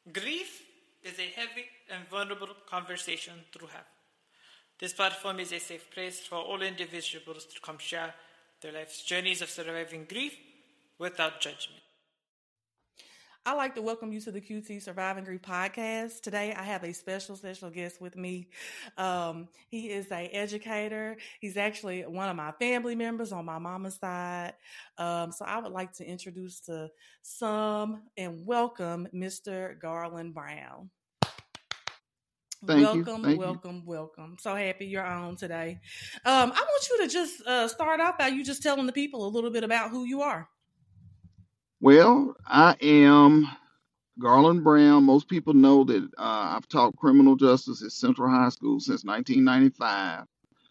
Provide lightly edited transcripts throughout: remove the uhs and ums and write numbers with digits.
Grief is a heavy and vulnerable conversation to have. This platform is a safe place for all individuals to come share their life's journeys of surviving grief without judgment. I'd like to welcome you to the QT Surviving Grief podcast. Today, I have a special guest with me. He is an educator. He's actually one of my family members on my mama's side. So I would like to introduce to some and welcome Mr. Garland Brown. Thank Welcome. So happy you're on today. I want you to just start off by you just telling the people a little bit about who you are. Well, I am Garland Brown. Most people know that I've taught criminal justice at Central High School since 1995.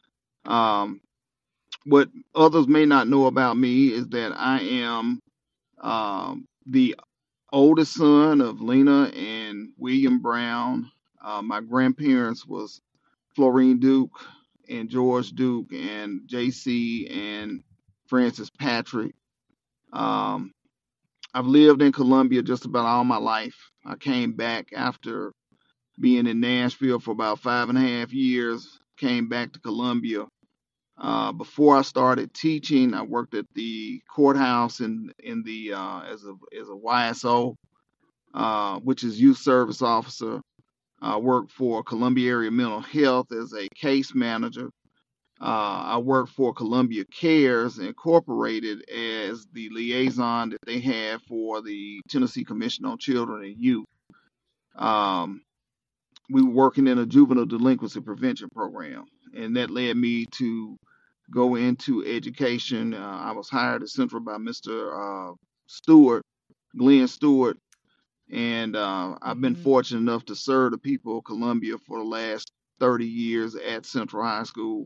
What others may not know about me is that I am the oldest son of Lena and William Brown. My grandparents was Florine Duke and George Duke and J.C. and Francis Patrick. I've lived in Columbia just about all my life. I came back after being in Nashville for about 5.5 years, came back to Columbia. Before I started teaching, I worked at the courthouse as a YSO, which is youth service officer. I worked for Columbia Area Mental Health as a case manager. I worked for Columbia Cares Incorporated as the liaison that they had for the Tennessee Commission on Children and Youth. We were working in a juvenile delinquency prevention program, and that led me to go into education. I was hired at Central by Mr. Glenn Stewart, and I've been fortunate enough to serve the people of Columbia for the last 30 years at Central High School.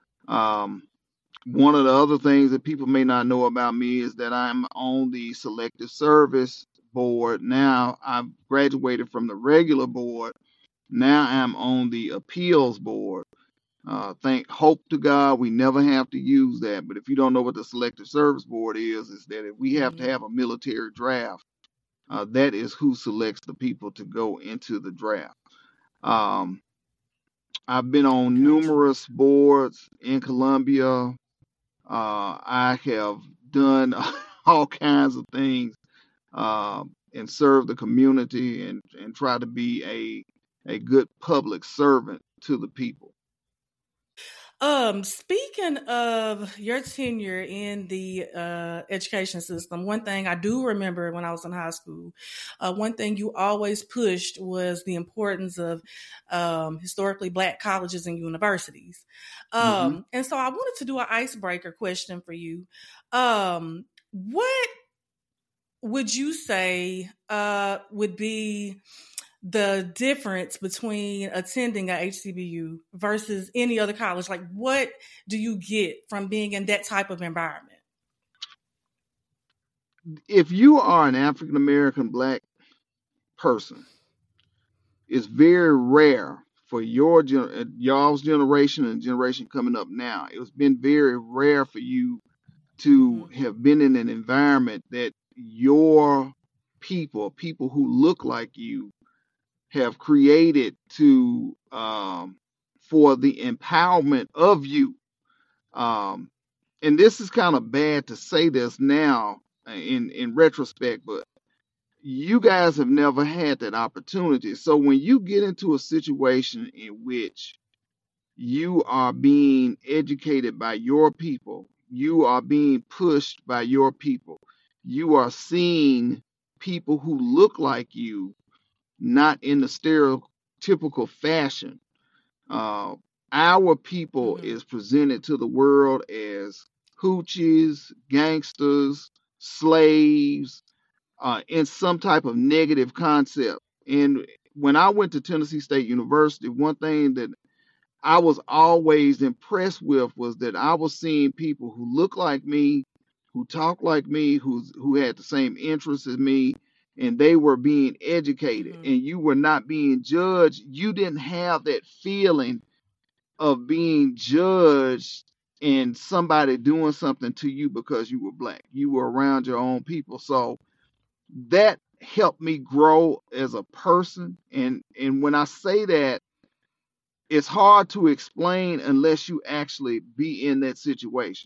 One of the other things that people may not know about me is that I'm on the Selective Service Board. Now I've graduated from the regular board. Now I'm on the Appeals Board. Thank hope to God we never have to use that. But if you don't know what the Selective Service Board is that if we have to have a military draft, that is who selects the people to go into the draft. I've been on numerous boards in Columbia. I have done all kinds of things and served the community and try to be a good public servant to the people. Speaking of your tenure in the education system, one thing I do remember when I was in high school, one thing you always pushed was the importance of historically Black colleges and universities. And so I wanted to do an icebreaker question for you. What would you say would be the difference between attending a HCBU versus any other college? Like, what do you get from being in that type of environment? If you are an African American Black person, it's very rare for y'all's generation and generation coming up now. It's been very rare for you to have been in an environment that your people who look like you, have created for the empowerment of you. And this is kind of bad to say this now in retrospect, but you guys have never had that opportunity. So when you get into a situation in which you are being educated by your people, you are being pushed by your people, you are seeing people who look like you, not in the stereotypical fashion. Our people is presented to the world as hoochies, gangsters, slaves, in some type of negative concept. And when I went to Tennessee State University, one thing that I was always impressed with was that I was seeing people who look like me, who talk like me, who had the same interests as me, and they were being educated, and you were not being judged. You didn't have that feeling of being judged and somebody doing something to you because you were Black. You were around your own people. So that helped me grow as a person. And when I say that, it's hard to explain unless you actually be in that situation.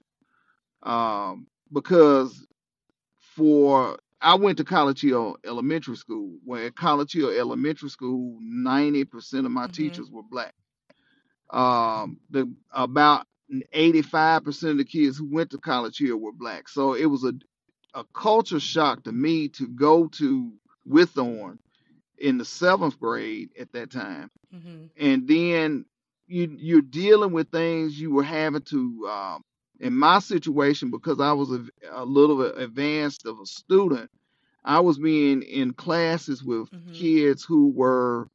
Because for I went to College Hill Elementary School, where at College Hill Elementary School, 90% of my Mm-hmm. teachers were black. The about 85% of the kids who went to College Hill were black. So it was a culture shock to me to go to Withorn in the 7th grade at that time, Mm-hmm. and then you're dealing with things you were having to. In my situation, because I was a little bit advanced of a student, I was being in classes with Mm-hmm. kids who were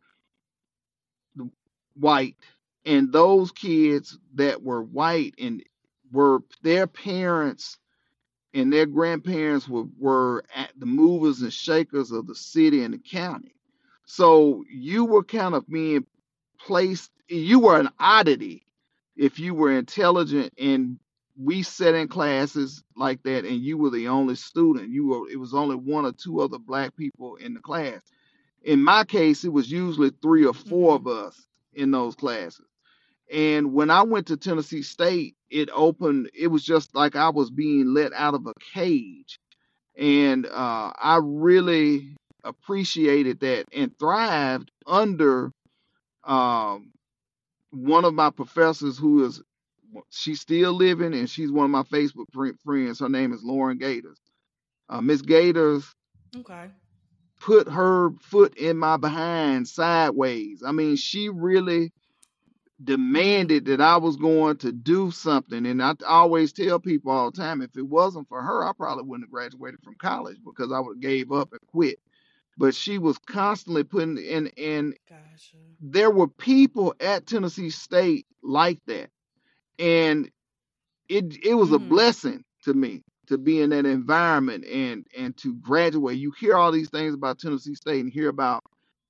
white, and those kids that were white and were their parents and their grandparents were at the movers and shakers of the city and the county. So you were kind of being placed, you were an oddity if you were intelligent, and we sat in classes like that and you were the only student. It was only one or two other black people in the class. In my case, it was usually three or four Mm-hmm. of us in those classes. And when I went to Tennessee State, it was just like I was being let out of a cage. And I really appreciated that and thrived under um, one of my professors she's still living and she's one of my Facebook friends. Her name is Lauren Gators. Miss Gators Okay. put her foot in my behind sideways. I mean, she really Mm-hmm. demanded that I was going to do something. And I always tell people all the time, if it wasn't for her, I probably wouldn't have graduated from college because I would have gave up and quit. But she was constantly putting in, and Gotcha. there were people at Tennessee State like that. And it was a Mm-hmm. blessing to me to be in that environment and to graduate. You hear all these things about Tennessee State and hear about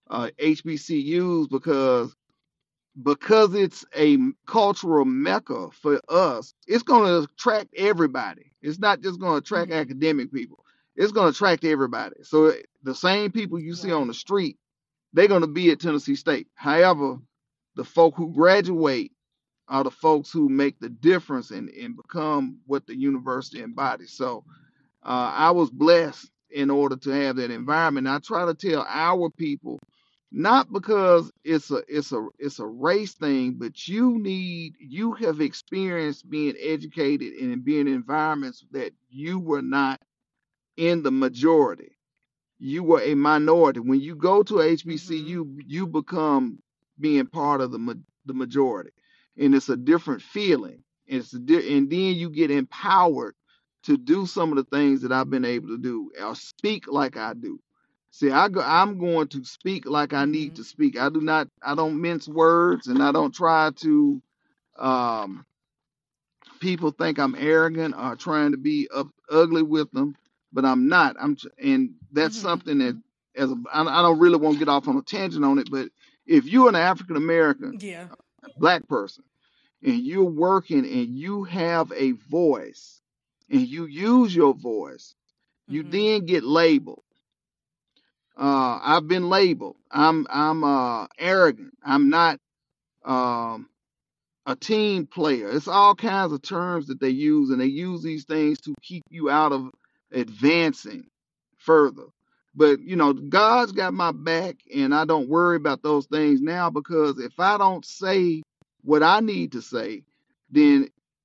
HBCUs because it's a cultural mecca for us. It's going to attract everybody. It's not just going to attract Mm-hmm. academic people. It's going to attract everybody. So the same people you see on Right. the street, they're going to be at Tennessee State. However, the folk who graduate are the folks who make the difference and become what the university embodies. So I was blessed in order to have that Mm-hmm. environment. I try to tell our people, not because it's a race thing, but you have experienced being educated and being in environments that you were not in the majority. You were a minority. When you go to Mm-hmm. HBCU, you become being part of the majority, and it's a different feeling. And then you get empowered to do some of the things that I've been able to do, or speak like I do. See, I'm going to speak like I need Mm-hmm. to speak. I don't mince words, and I don't try to. Um, People think I'm arrogant or trying to be ugly with them, but I'm not. And that's Mm-hmm. something that I don't really want to get off on a tangent on it, but if you're an African American Yeah. black person and you're working and you have a voice and you use your voice, you Mm-hmm. then get labeled. I've been labeled. I'm arrogant. I'm not. Um, a team player. It's all kinds of terms that they use, and they use these things to keep you out of advancing further. But God's got my back, and I don't worry about those things now because if I don't say what I need to say, then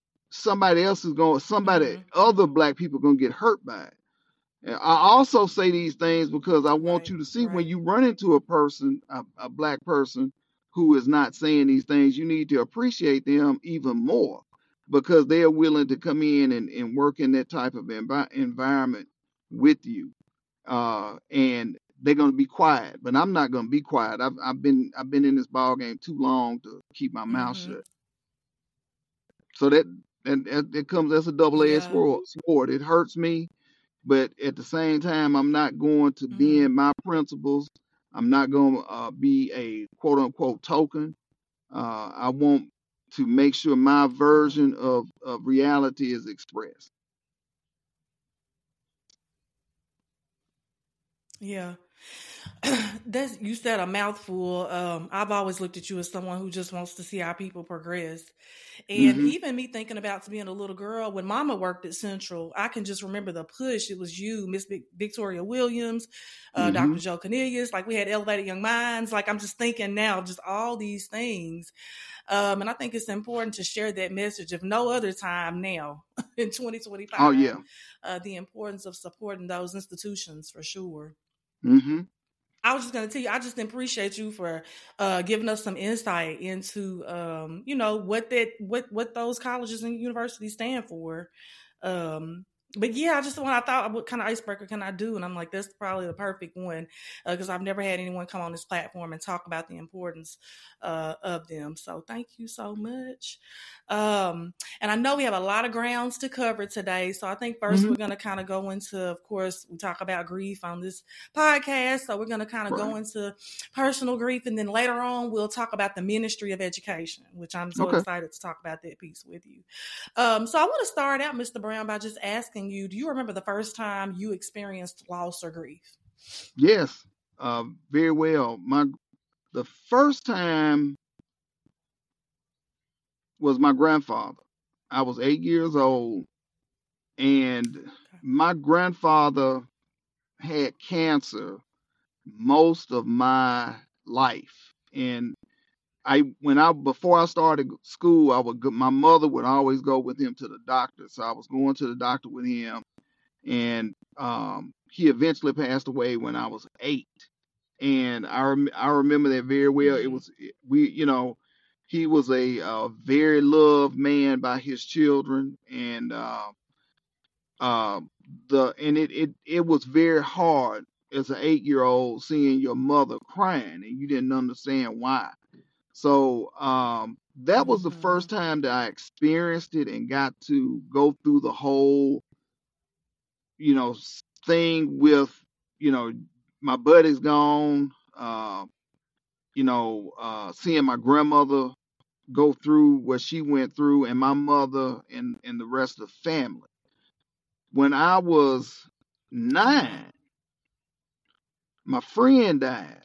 somebody Mm-hmm. other black people gonna get hurt by it. And I also say these things because I want Right. you to see when Right. you run into a person, a black person who is not saying these things, you need to appreciate them even more because they are willing to come in and work in that type of environment with you. And they're going to be quiet, but I'm not going to be quiet. I've been in this ball game too long to keep my mouth Mm-hmm. shut. So that comes as a double-edged Yeah. sword. It hurts me, but at the same time, I'm not going to Mm-hmm. bend my principles. I'm not going to be a quote unquote token. I want to make sure my Mm-hmm. version of reality is expressed. Yeah. That's you said a mouthful. I've always looked at you as someone who just wants to see our people progress. And Hmm. even me thinking about being a little girl, when Mama worked at Central, I can just remember the push. It was you, Miss Victoria Williams, Hmm. Dr. Joe Cornelius. Like we had Elevated Young Minds. Like I'm just thinking now, just all these things. And I think it's important to share that message, if no other time now in Oh 2025, yeah. the importance of supporting those institutions for sure. Hmm. I was just going to tell you, I just appreciate you for giving us some insight into, what those colleges and universities stand for. Um, but yeah, I just when I thought, what kind of icebreaker can I do? And I'm like, that's probably the perfect one because I've never had anyone come on this platform and talk about the importance of them. So thank you so much. And I know we have a lot of grounds to cover today. So I think first Hmm. we're going to kind of go into, of course, we talk about grief on this podcast. So we're going to kind of Right. go into personal grief. And then later on, we'll talk about the ministry of education, which I'm so Okay. excited to talk about that piece with you. So I want to start out, Mr. Brown, by just asking you, do you remember the first time you experienced loss or grief? Yes. Very well. The first time was my grandfather. I was 8 years old, and Okay. my grandfather had cancer most of my life. And before I started school, my mother would always go with him to the doctor. So I was going to the doctor with him, and he eventually passed away when I was 8. And I remember that very well. It Mm-hmm. was we, he was a very loved man by his children, and uh, it was very hard as an 8 year old seeing your mother crying and you didn't understand why. So that was the Mm-hmm. first time that I experienced it and got to go through the whole, thing with, you know, my buddy's gone, seeing my grandmother go through what she went through and my mother and the rest of the family. When I was Mm-hmm. 9, my friend died.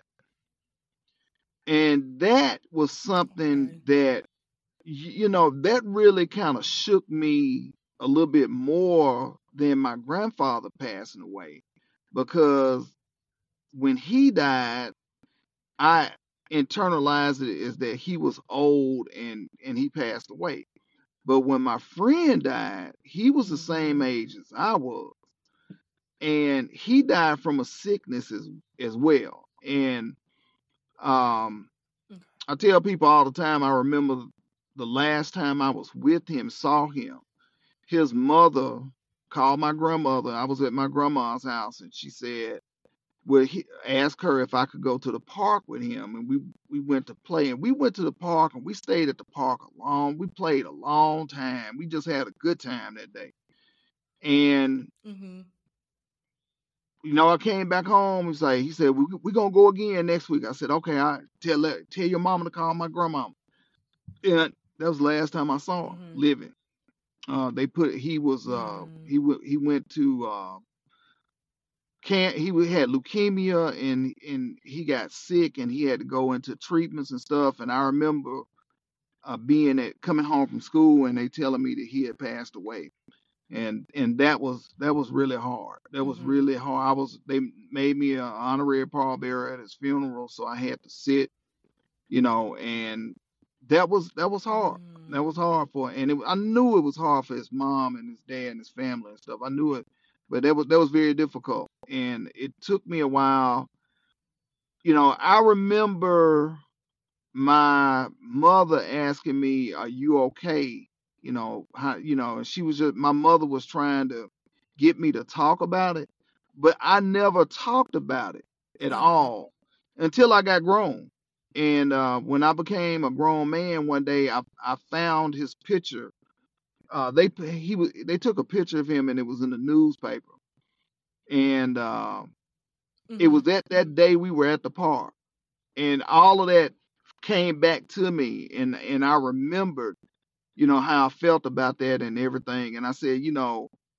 And that was something Okay. that, that really kind of shook me a little bit more than my grandfather passing away. Because when he died, I internalized it as that he was old and he passed away. But when my friend died, he was the same Mm-hmm. age as I was, and he died from a sickness as well. And um, Okay. I tell people all the time, I remember the last time I was with him, saw him. His mother called my grandmother. I was at my grandma's house, and she said, well, he asked her if I could go to the park with him, and we went to play, and we went to the park, and we stayed at the park we played a long time. We just had a good time that day. And Mm-hmm. I came back home. He said, we gonna go again next week. I said, okay. I tell your mama to call my grandmama. And that was the last time I saw her Mm-hmm. living. They put he was Mm-hmm. he went to can't he had leukemia and he got sick and he had to go into treatments and stuff. And I remember coming home from school and they telling me that he had passed away. And that was really hard. That was Mm-hmm. really hard. They made me an honorary pallbearer at his funeral, so I had to sit, and that was hard. That was hard I knew it was hard for his mom and his dad and his family and stuff. I knew it, but that was very difficult, and it took me a while. I remember my mother asking me, "Are you okay?" And my mother was trying to get me to talk about it, but I never talked about it at Okay. all until I got grown. And when I became a grown man, one day I found his picture. They took a picture of him and it was in the newspaper. And it Mm-hmm. was that day we were at the park, and all of that came back to me, and I remembered how I felt about that and everything. And I said,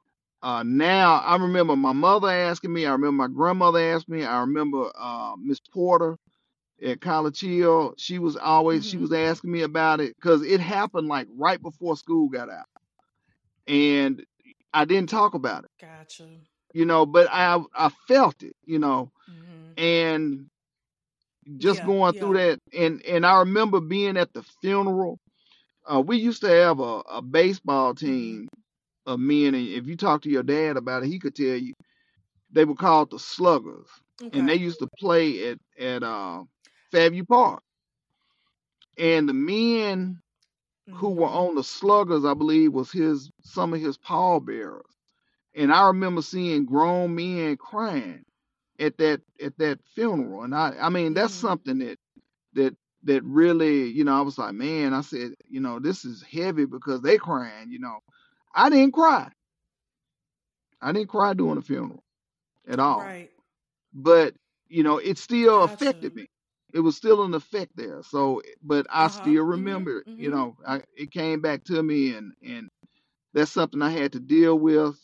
Now I remember my mother asking me. I remember my grandmother asked me. I remember Miss Porter at College Hill. She was Mm-hmm. asking me about it because it happened like right before school got out, and I didn't talk about it, Gotcha. but I felt it, Mm-hmm. and just Yeah. going through Yeah. that, and I remember being at the funeral. We used to have a baseball Mm-hmm. team of men, and if you talk to your dad about it, he could tell you they were called the Sluggers, and they Okay. used to play at Fairview Park. And the men who were Mm-hmm. on the Sluggers, I believe, was some of his pallbearers. And I remember seeing grown men crying at that funeral. And I mean that's Mm-hmm. something that that really, I was like, man, I said, this is heavy because they crying. I didn't cry. I didn't cry during the funeral at all. Right. But it still affected Gotcha. me. It was still an effect there. So, but I Uh-huh. still Mm-hmm. remember it. Mm-hmm. It came back to me, and that's something I had to deal with.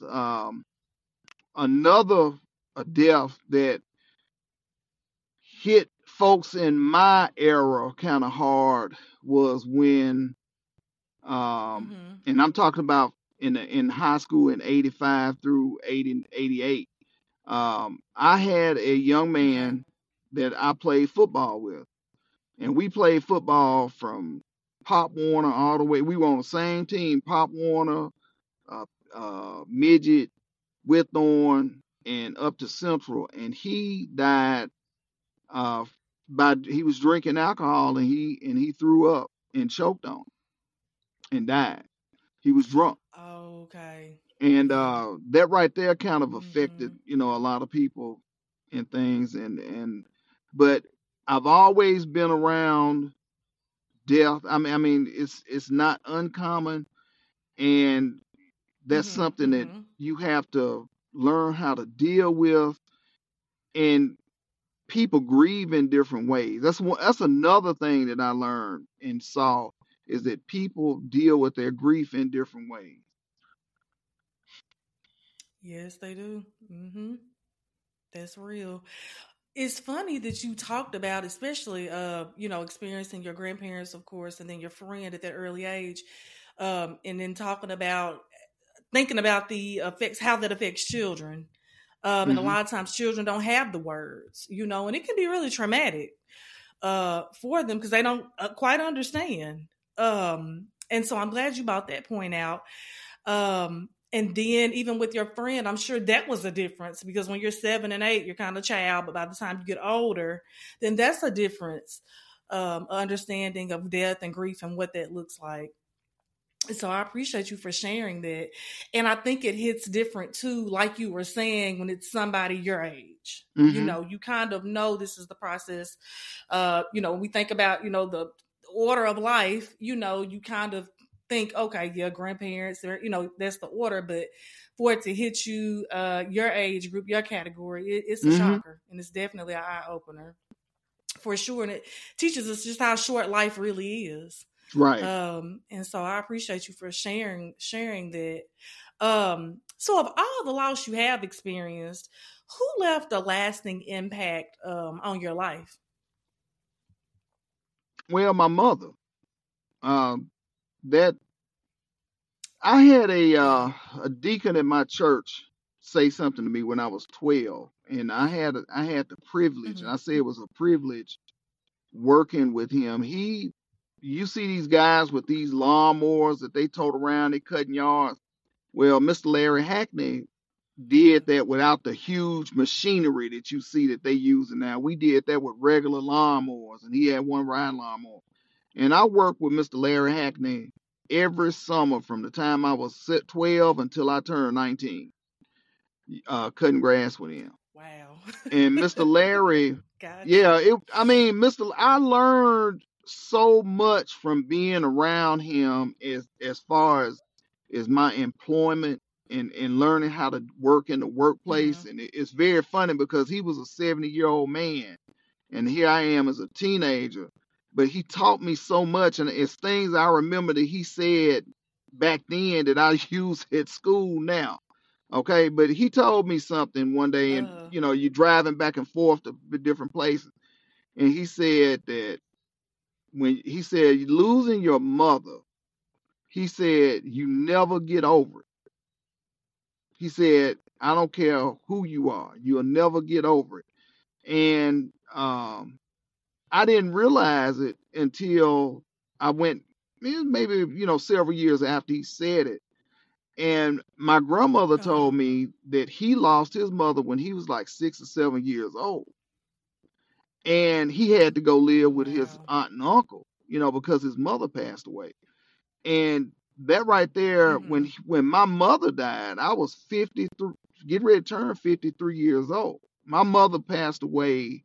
Another a death that hit folks in my era kind of hard was when, Mm-hmm. and I'm talking about in high school in 85 through 80, 88. I had a young Okay. man that I played football with, and we played football from Pop Warner all the way. We were on the same team, Pop Warner, uh, Midget, Whitthorne, and up to Central. And he died uh, he was drinking alcohol, and he threw up and choked on and died. He was drunk, Okay. and Yeah. that right there kind of affected Mm-hmm. a lot of people and things, and but I've always been around death. I mean, it's not uncommon, and that's Mm-hmm. something that Mm-hmm. you have to learn how to deal with. And people grieve in different ways. That's another thing that I learned and saw is that people deal with their grief in different ways. Yes, they do. Mm-hmm. That's real. It's funny that you talked about, especially, experiencing your grandparents, of course, and then your friend at that early age, and then talking about thinking about the effects, how that affects children. And a Hmm. lot of times, children don't have the words, and it can be really traumatic for them because they don't quite understand. And so I'm glad you brought that point out. And then even with your friend, I'm sure that was a difference because when you're 7 and 8, you're kind of a child, but by the time you get older, then that's a difference, understanding of death and grief and what that looks like. So I appreciate you for sharing that. And I think it hits different too, like you were saying, when it's somebody your age. Hmm. You kind of know this is the process. When we think about, the order of life, you kind of think, okay, yeah, grandparents, that's the order. But for it to hit you, your age group, your category, it's a Hmm. shocker. And it's definitely an eye opener for sure. And it teaches us just how short life really is. Right. And so I appreciate you for sharing that. So of all the loss you have experienced, who left a lasting impact on your life? Well, my mother. Um, that I had Yeah. a deacon at my church say something to me when I was 12, and I had the privilege, and Mm-hmm. I say it was a privilege working with him. You see these guys with these lawnmowers that they tote around, they cutting yards. Well, Mr. Larry Hackney Yeah. did that without the huge machinery that you see that they using now. We did that with regular lawnmowers, and he had one ride lawnmower. And I worked with Mr. Larry Hackney every summer from the time I was 12 until I turned 19, cutting grass with him. Wow. And Mr. Larry, Gotcha. yeah, I learned so much from being around him as far as my employment and learning how to work in the Mm-hmm. workplace. And it's very funny because he was a 70-year-old man, and here I am as a teenager. But he taught me so much, and it's things I remember that he said back then that I use at school now. Okay, but he told me something one day, and you driving back and forth to different places, and he said that when he said losing your mother, he said you never get over it. He said, I don't care who you are, you'll never get over it. And I didn't realize it until I went maybe several years after he said it. And my grandmother told me that he lost his mother when he was like 6 or 7 years old. And he had to go live with his aunt and uncle, because his mother passed away. And that right there, when my mother died, I was 53, getting ready to turn 53 years old. My mother passed away.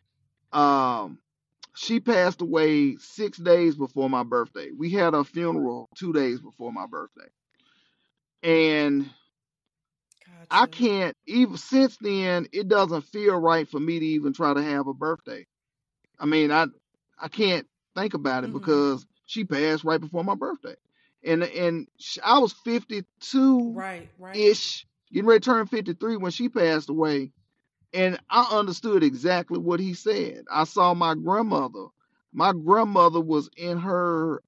She passed away 6 days before my birthday. We had a funeral 2 days before my birthday. And I can't, even since then, it doesn't feel right for me to even try to have a birthday. I mean, I can't think about it because she passed right before my birthday. And I was 52 ish, getting ready to turn 53 when she passed away. And I understood exactly what he said. I saw my grandmother. My grandmother was in her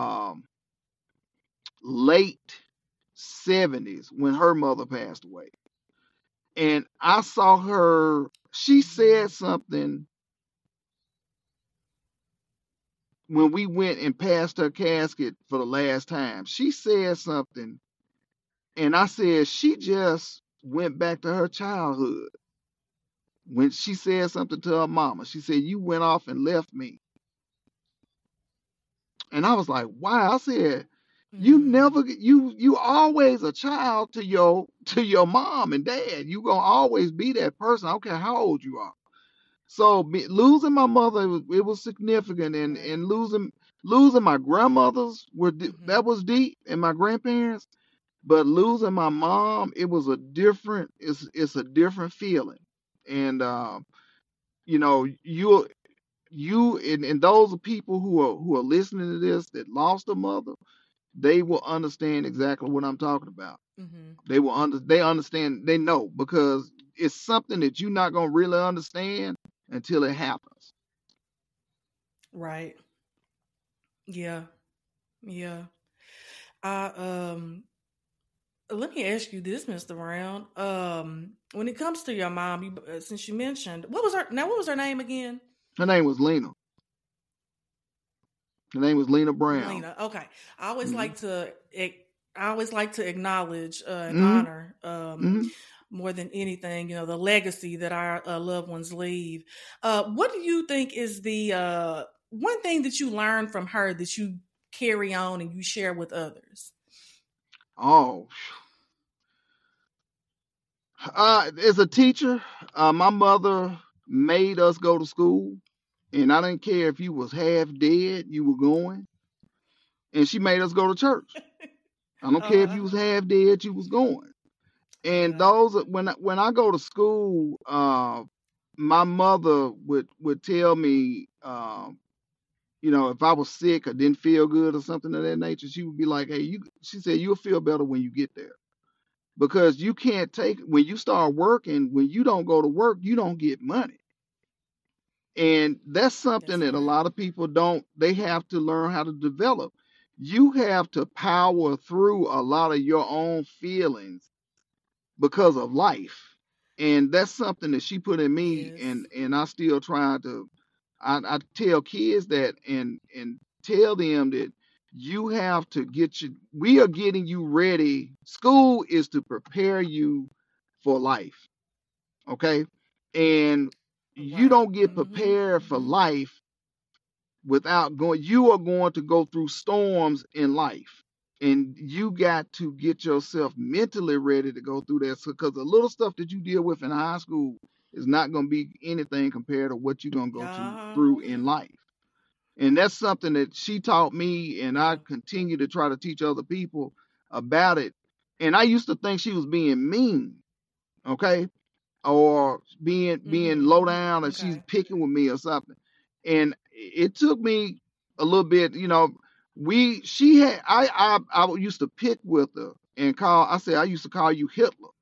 late 70s when her mother passed away. And I saw her, she said something when we went and passed her casket for the last time. She said something, and I said, she just went back to her childhood. When she said something to her mama, she said, you went off and left me. And I was like, wow. I said, you always a child to your mom and dad. You gonna always be that person. I don't care how old you are. So losing my mother, it was significant, and losing my grandmothers that was deep, and my grandparents. But losing my mom, it was it's a different feeling. And and those are people who are listening to this that lost a mother, they will understand exactly what I'm talking about. They understand, they know, because it's something that you're not gonna really understand until it happens. Right. Yeah. Yeah. I let me ask you this, Mr. Brown. When it comes to your mom, since you mentioned, what was her name again? Her name was Lena. Her name was Lena Brown. Lena. Okay. I always like to acknowledge and honor more than anything, the legacy that our loved ones leave. What do you think is the one thing that you learned from her that you carry on and you share with others? Oh, as a teacher, my mother made us go to school, and I didn't care if you was half dead, you were going. And she made us go to church. I don't care if you was half dead, you was going. And those, when I go to school, my mother would tell me, if I was sick or didn't feel good or something of that nature, she would be like, "Hey, she said you'll feel better when you get there, because you can't take when you start working. When you don't go to work, you don't get money." And that's something that a lot of people don't. They have to learn how to develop. You have to power through a lot of your own feelings because of life. And that's something that she put in me, and I still try to. I tell kids that, and tell them that you have to we are getting you ready. School is to prepare you for life. Okay. And you don't get prepared for life without you are going to go through storms in life, and you got to get yourself mentally ready to go through that, because the little stuff that you deal with in high school is not going to be anything compared to what you're going to go through in life. And that's something that she taught me, and I continue to try to teach other people about it. And I used to think she was being mean, okay, or being low down, or she's picking with me or something. And it took me a little bit, I used to pick with her and I used to call you Hitler.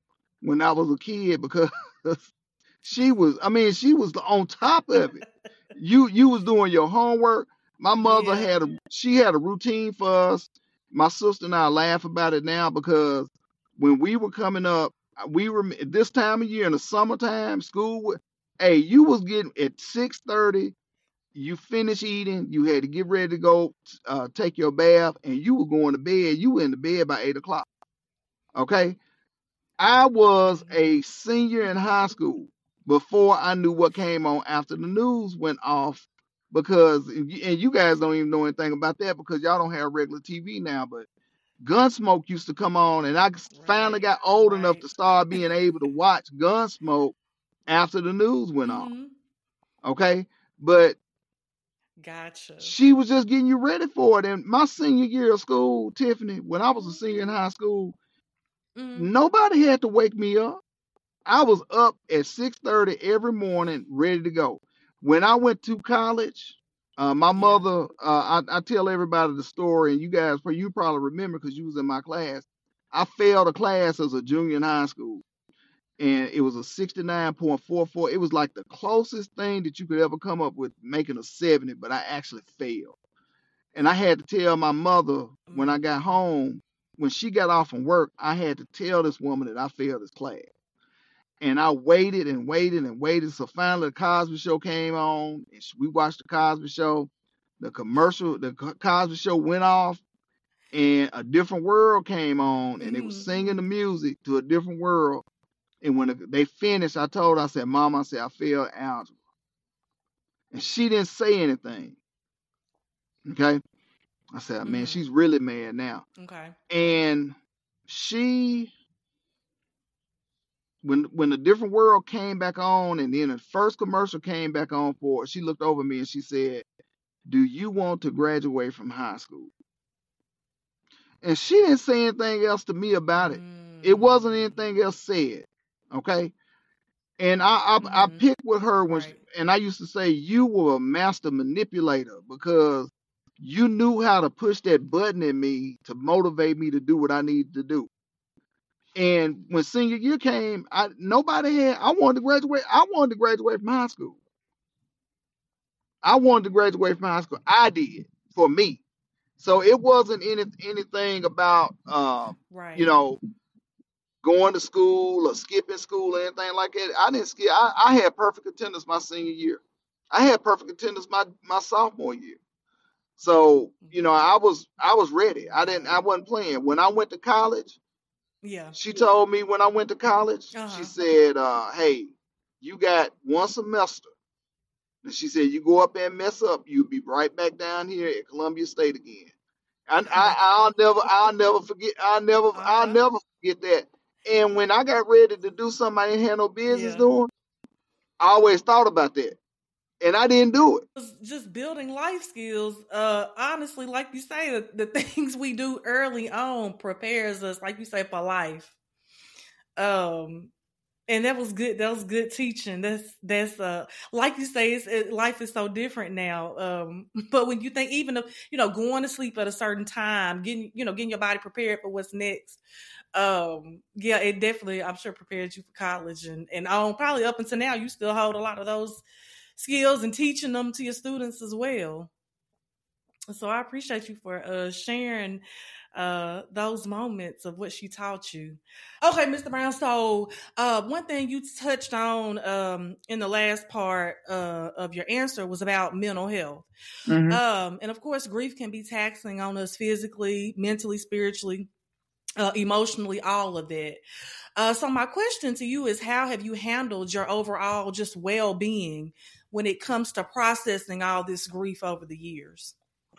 when I was a kid because she was on top of it. You was doing your homework. My mother Yeah. had a routine for us. My sister and I laugh about it now because when we were coming up, we were this time of year in the summertime, hey, you was getting at 6:30, you finish eating, you had to get ready to go take your bath, and you were going to bed. You were in the bed by 8 o'clock. Okay. I was Mhm. a senior in high school before I knew what came on after the news went off because, and you guys don't even know anything about that because y'all don't have regular TV now, but Gunsmoke used to come on, and I finally Right. got old enough Right. to start being able to watch Gunsmoke after the news went off. Mm-hmm. Okay. But Gotcha. she was just getting you ready for it. And my senior year of school, Tiffany, when I was a senior in Mm-hmm. high school, Mm-hmm. nobody had to wake me up. I was up at 6:30 every morning, ready to go. When I went to college, my Yeah. mother, I tell everybody the story, and you probably remember because you was in my class. I failed a class as a junior in high school, and it was a 69.44. It was like the closest thing that you could ever come up with making a 70, but I actually failed. And I had to tell my mother when I got Mm-hmm. home, when she got off from work, I had to tell this woman that I failed this class. And I waited and waited and waited. So finally, the Cosby Show came on. And we watched the Cosby Show. The Cosby Show went off, and A Different World came on, and it was Mm-hmm. singing the music to A Different World. And when they finished, I said, Mom, I said, I failed algebra. And she didn't say anything. Okay. I said, man, Mm-hmm. she's really mad now. Okay. And she when the different world came back on and then the first commercial came back on for it, she looked over me and she said, do you want to graduate from high school? And she didn't say anything else to me about it. It wasn't Mm. anything else said. Okay. And I Mm-hmm. picked with her Right. and I used to say you were a master manipulator because you knew how to push that button in me to motivate me to do what I needed to do. And when senior year came, I wanted to graduate. I wanted to graduate from high school. I wanted to graduate from high school. I did for me. So it wasn't anything about you Right. know, going to school or skipping school or anything like that. I didn't skip. I had perfect attendance my senior year. I had perfect attendance my sophomore year. So, I was ready. I Wow. wasn't playing. When I went to college, Yeah. she told me when I went to college, she Uh-huh. said, hey, you got one semester. And she said, you go up there and mess up, you'll be right back down here at Columbia State again. And That's I'll uh-huh. never forget that. And when I got ready to do something I didn't have no business Yeah. doing, I always thought about that. And I didn't do it. Just building life skills. Honestly, like you say, the things we do early on prepares us, like you say, for life. Um, and that was good. That was good teaching. That's like you say, life is so different now. But when you think even of going to sleep at a certain time, getting your body prepared for what's next. Yeah, it definitely, I'm sure, prepared you for college and probably up until now, you still hold a lot of those skills and teaching them to your students as well. So I appreciate you for sharing those moments of what she taught you. Okay, Mr. Brown. So one thing you touched on in the last part of your answer was about mental health. Mm-hmm. And of course, grief can be taxing on us physically, mentally, spiritually, emotionally, all of that. So my question to you is, how have you handled your overall just well-being when it comes to processing all this grief over the years?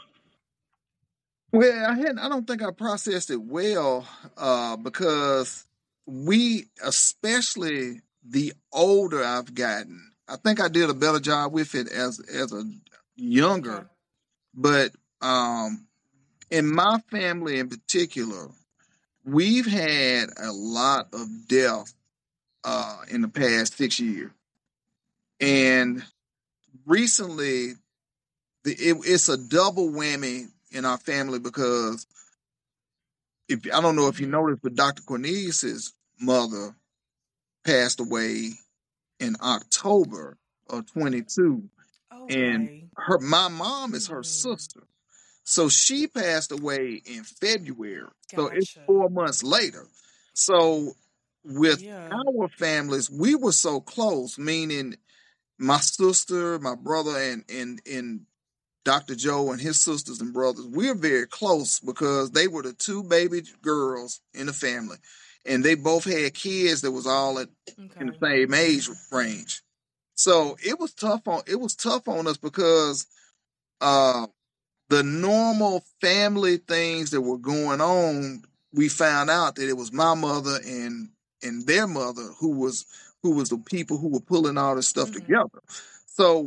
Well, I don't think I processed it well, because especially the older I've gotten, I think I did a better job with it as a Okay. younger. But in my family in particular, we've had a lot of death in the past 6 years, and recently it's a double whammy in our family because if I don't know if you Mm-hmm. noticed, but Dr. Cornelius's mother passed away in October of 22, and Okay. my mom is her Mm, sister. So she passed away in February. So it's gotcha. 4 months later. So with Yeah. our families, we were so close, meaning my sister, my brother, and Dr. Joe and his sisters and brothers, we're very close because they were the two baby girls in the family. And they both had kids that was all in the Okay. same age range. So it was tough on us because uh the normal family things that were going on, we found out that it was my mother and their mother who was the people who were pulling all this stuff Mm-hmm. together. So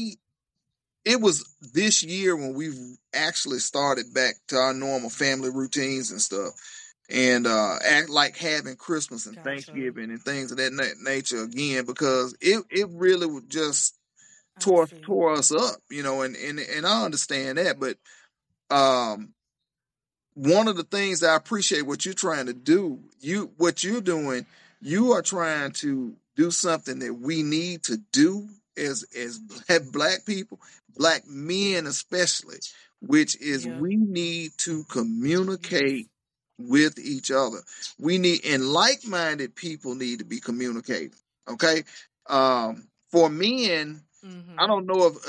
it was this year when we actually started back to our normal family routines and stuff, and act like having Christmas and Gotcha. Thanksgiving and things of that nature again, because it really would just I see. tore us up, and I understand that, but um one of the things that I appreciate what you're trying to do, what you're doing, you are trying to do something that we need to do as black people, black men especially, which is Yeah. we need to Yes. communicate with each other. We need, and like-minded people need to be communicating. Okay. For men, I Mm-hmm. don't know if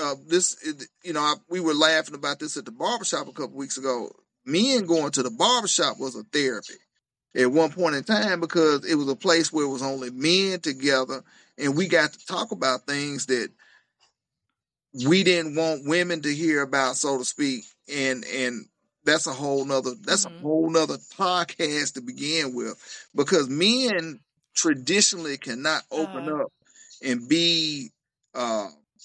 we were laughing about this at the barbershop a couple weeks ago. Men going to the barbershop was a therapy at one point in time because it was a place where it was only men together, and we got to talk about things that we didn't want women to hear about, so to speak. And that's a whole nother Mm-hmm. podcast to begin with, because men traditionally cannot open Uh-huh. up and be uh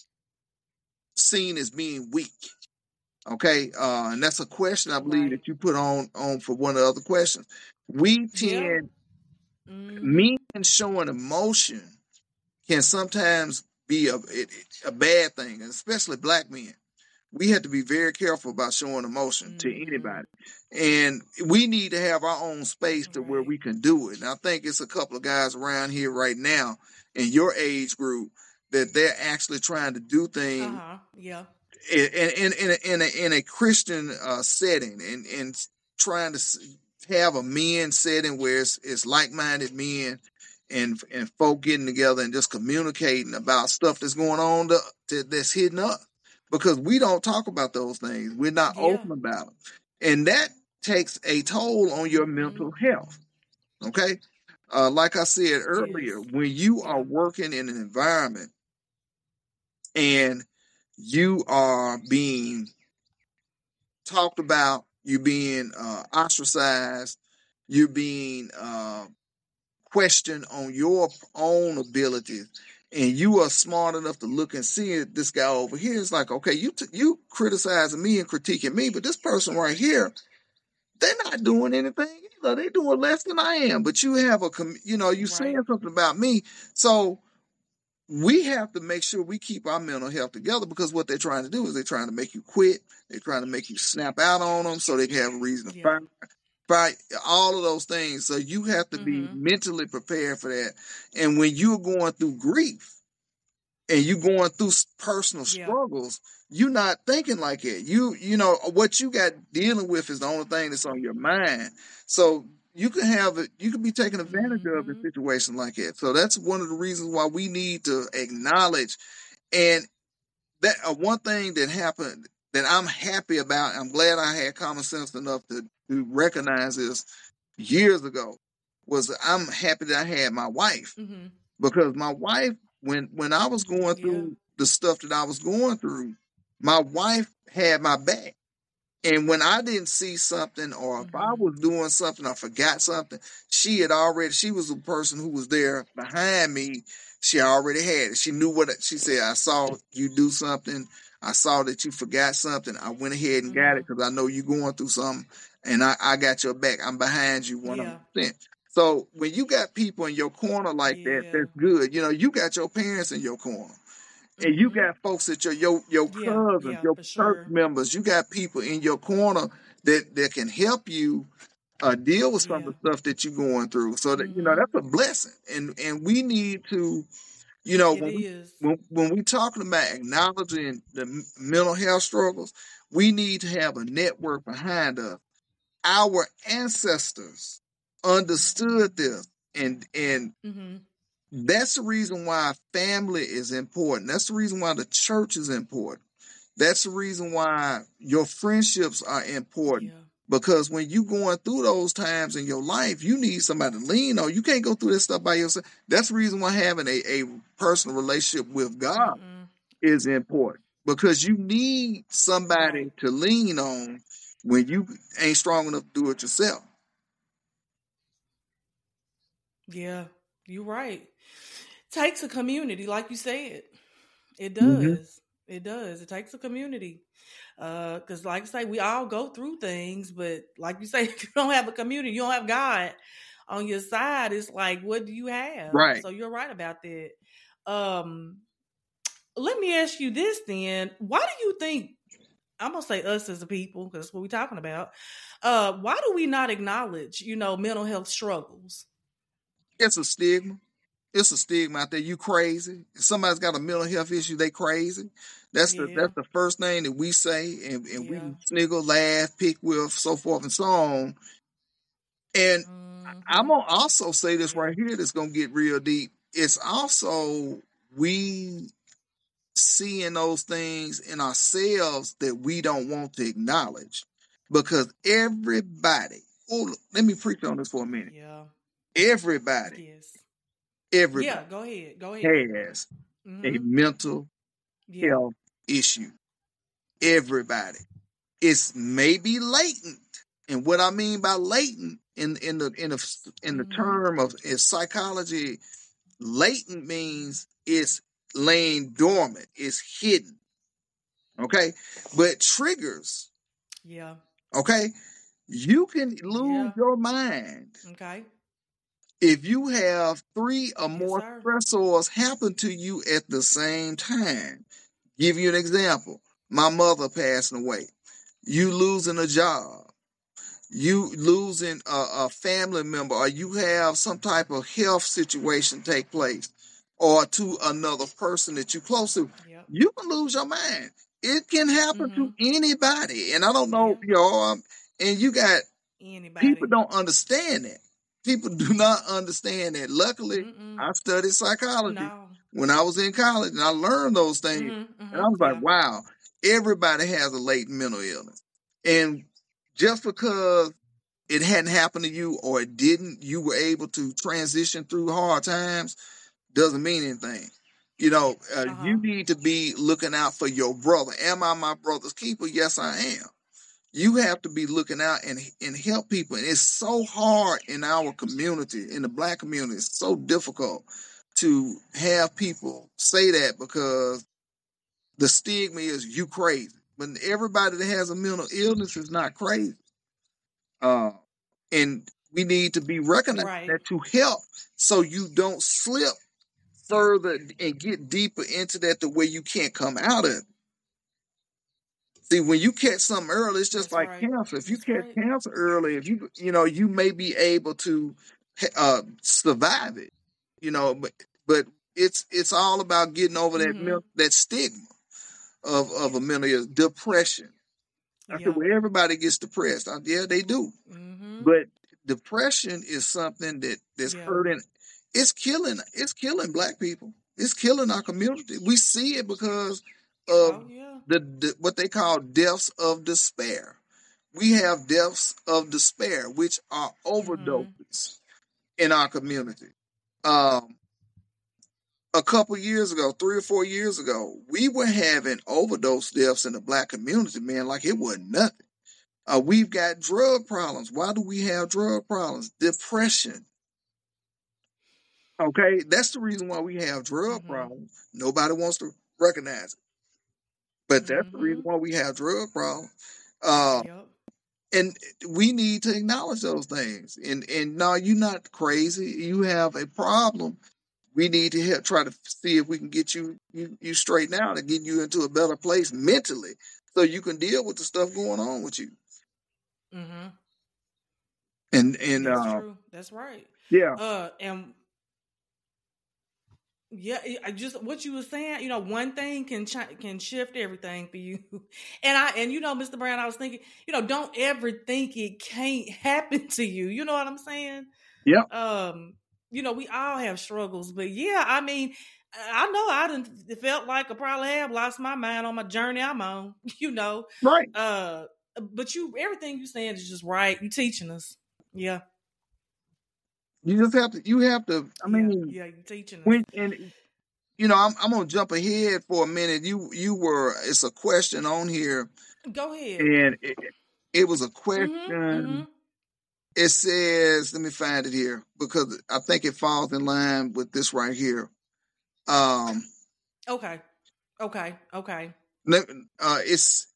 seen as being weak. Okay, and that's a question I believe Right. that you put on for one of the other questions. We Yeah. tend Mm-hmm. Men showing emotion can sometimes be a bad thing, and especially black men. We have to be very careful about showing emotion to Mm-hmm. anybody, and we need to have our own space to where Right. we can do it. And I think it's a couple of guys around here right now in your age group that they're actually trying to do things Uh-huh. Yeah. in a Christian setting, and trying to have a men setting where it's like-minded men and folk getting together and just communicating about stuff that's going on that's hidden up, because we don't talk about those things. We're not Yeah. open about them, and that takes a toll on your Mm-hmm. mental health. Okay, like I said earlier, Yes. when you are Yeah. working in an environment and you are being talked about, you're being ostracized, you're being questioned on your own abilities, and you are smart enough to look and see this guy over here. It's like, okay, you criticizing me and critiquing me, but this person right here, they're not doing anything either. They're doing less than I am. But you have you Right. saying something about me, so we have to make sure we keep our mental health together, because what they're trying to do is they're trying to make you quit. They're trying to make you snap out on them so they can have a reason to Yeah. fight, all of those things. So you have to be Mm-hmm. mentally prepared for that. And when you're going through grief and you going through personal Yeah. struggles, you're not thinking like that. You know what you got dealing with is the only thing that's on your mind. So you can have it. You can be taken advantage of in Mm-hmm. situations like that. So that's one of the reasons why we need to acknowledge. And that one thing that happened that I'm happy about. I'm glad I had common sense enough to recognize this years ago. Was I'm happy that I had my wife, Mm-hmm. because my wife, when I was going Yeah. through the stuff that I was going through, my wife had my back. And when I didn't see something, or if I Mm-hmm. was doing something, I forgot something, she was the person who was there behind me. She already had it. She knew she said. I saw you do something. I saw that you forgot something. I went ahead and got Mm-hmm. it because I know you're going through something, and I got your back. I'm behind you Yeah. 100%. So when you got people in your corner like that, Yeah. that's good. You got your parents in your corner. And you Mm-hmm. got folks that your Yeah. cousins, Yeah. your For church sure. members, you got people in your corner that can help you deal with some Yeah. of the stuff that you're going through. So that Mm-hmm. that's a blessing, and we need to, you know, It is. when we talking about acknowledging the mental health struggles, we need to have a network behind us. Our ancestors understood this, and Mm-hmm. that's the reason why family is important. That's the reason why the church is important. That's the reason why your friendships are important. Yeah. Because when you going through those times in your life, you need somebody to lean on. You can't go through this stuff by yourself. That's the reason why having a personal relationship with God Mm-mm. is important. Because you need somebody Right. to lean on when you ain't strong enough to do it yourself. Yeah. You're right. Takes a community, like you said. It Mm-hmm. does. It does. It takes a community. Because like I say, we all go through things, but like you say, if you don't have a community, you don't have God on your side, it's like, what do you have? Right. So you're right about that. Um, Let me ask you this then. Why do you think, I'm gonna say us as a people, because that's what we're talking about. Why do we not acknowledge, mental health struggles? It's a stigma. It's a stigma out there. You crazy. If somebody's got a mental health issue, they crazy. That's Yeah. the first thing that we say, and we Yeah. sniggle, laugh, pick with, so forth and so on. And I'm Mm-hmm. gonna also say this Yeah. right here that's gonna get real deep. It's also we seeing those things in ourselves that we don't want to acknowledge. Because everybody, let me preach on this for a minute. Yeah. Everybody, Yes. everybody Yeah. Go ahead. Go ahead. has a Mm-hmm. mental Yeah. health issue. Everybody. It's maybe latent. And what I mean by latent in the Mm-hmm. term of psychology, latent means it's laying dormant, it's hidden. Okay? But triggers, Yeah. okay? You can lose Yeah. your mind Okay. if you have 3 or Yes, more sir. stressors happen to you at the same time. Give you an example. My mother passing away. You losing a job. You losing a family member, or you have some type of health situation take place, or to another person that you close to, Yep. you can lose your mind. It can happen Mm-hmm. to anybody. And I don't know, Yeah. and you got people Anybody. don't understand that. People do not understand that. Luckily, Mm-mm. I studied psychology No. when I was in college, and I learned those things. Mm-hmm. And I Mm-hmm. was like, Yeah. wow, everybody has a latent mental illness. And just because it hadn't happened to you or it didn't, you were able to transition through hard times, doesn't mean anything. Uh-huh. You need to be looking out for your brother. Am I my brother's keeper? Yes, I am. You have to be looking out and help people. And it's so hard in our community, in the Black community. It's so difficult to have people say that because the stigma is you crazy. But everybody that has a mental illness is not crazy. And we need to be recognized Right. that to help so you don't slip further and get deeper into that the way you can't come out of it. See, when you catch something early, it's just That's like right. cancer. If you That's catch right. cancer early, if you may be able to survive it. But it's all about getting over Mm-hmm. that stigma of a mental illness, depression. I said, Yeah. well, everybody gets depressed. Yeah, they do. Mm-hmm. But depression is something that's Yeah. hurting. It's killing Black people. It's killing our community. We see it because of Oh yeah. what they call deaths of despair. We have deaths of despair, which are Mm-hmm. overdoses in our community. Um, a couple years ago, 3 or 4 years ago, we were having overdose deaths in the Black community, man, like it wasn't nothing. We've got drug problems. Why do we have drug problems? Depression. Okay, that's the reason why we have drug Mm-hmm. problems. Nobody wants to recognize it, but that's the reason Mm-hmm. why we have drug problems. Uh, Yep. and we need to acknowledge those things. And no, you're not crazy. You have a problem. We need to try to see if we can get you straightened out and get you into a better place mentally, so you can deal with the stuff going on with you. Mm-hmm. And That's true. That's right. yeah, And yeah, I just what you were saying, you know, one thing can can shift everything for you. And you know, Mr. Brown, I was thinking, you know, don't ever think it can't happen to you. You know what I'm saying? yeah, You know, we all have struggles, but yeah, I mean, I know I didn't felt like I probably have lost my mind on my journey I'm on, you know. right. Uh but everything you saying is just right. You teaching us. Yeah. You just have to. You have to. I Yeah. mean, Yeah, you teaching us. when and I'm gonna jump ahead for a minute. You were. It's a question on here, Go ahead. and it was a Mm-hmm. Mm-hmm. question. It says, let me find it here because I think it falls in line with this right here. Um, Okay. Okay. Okay. it's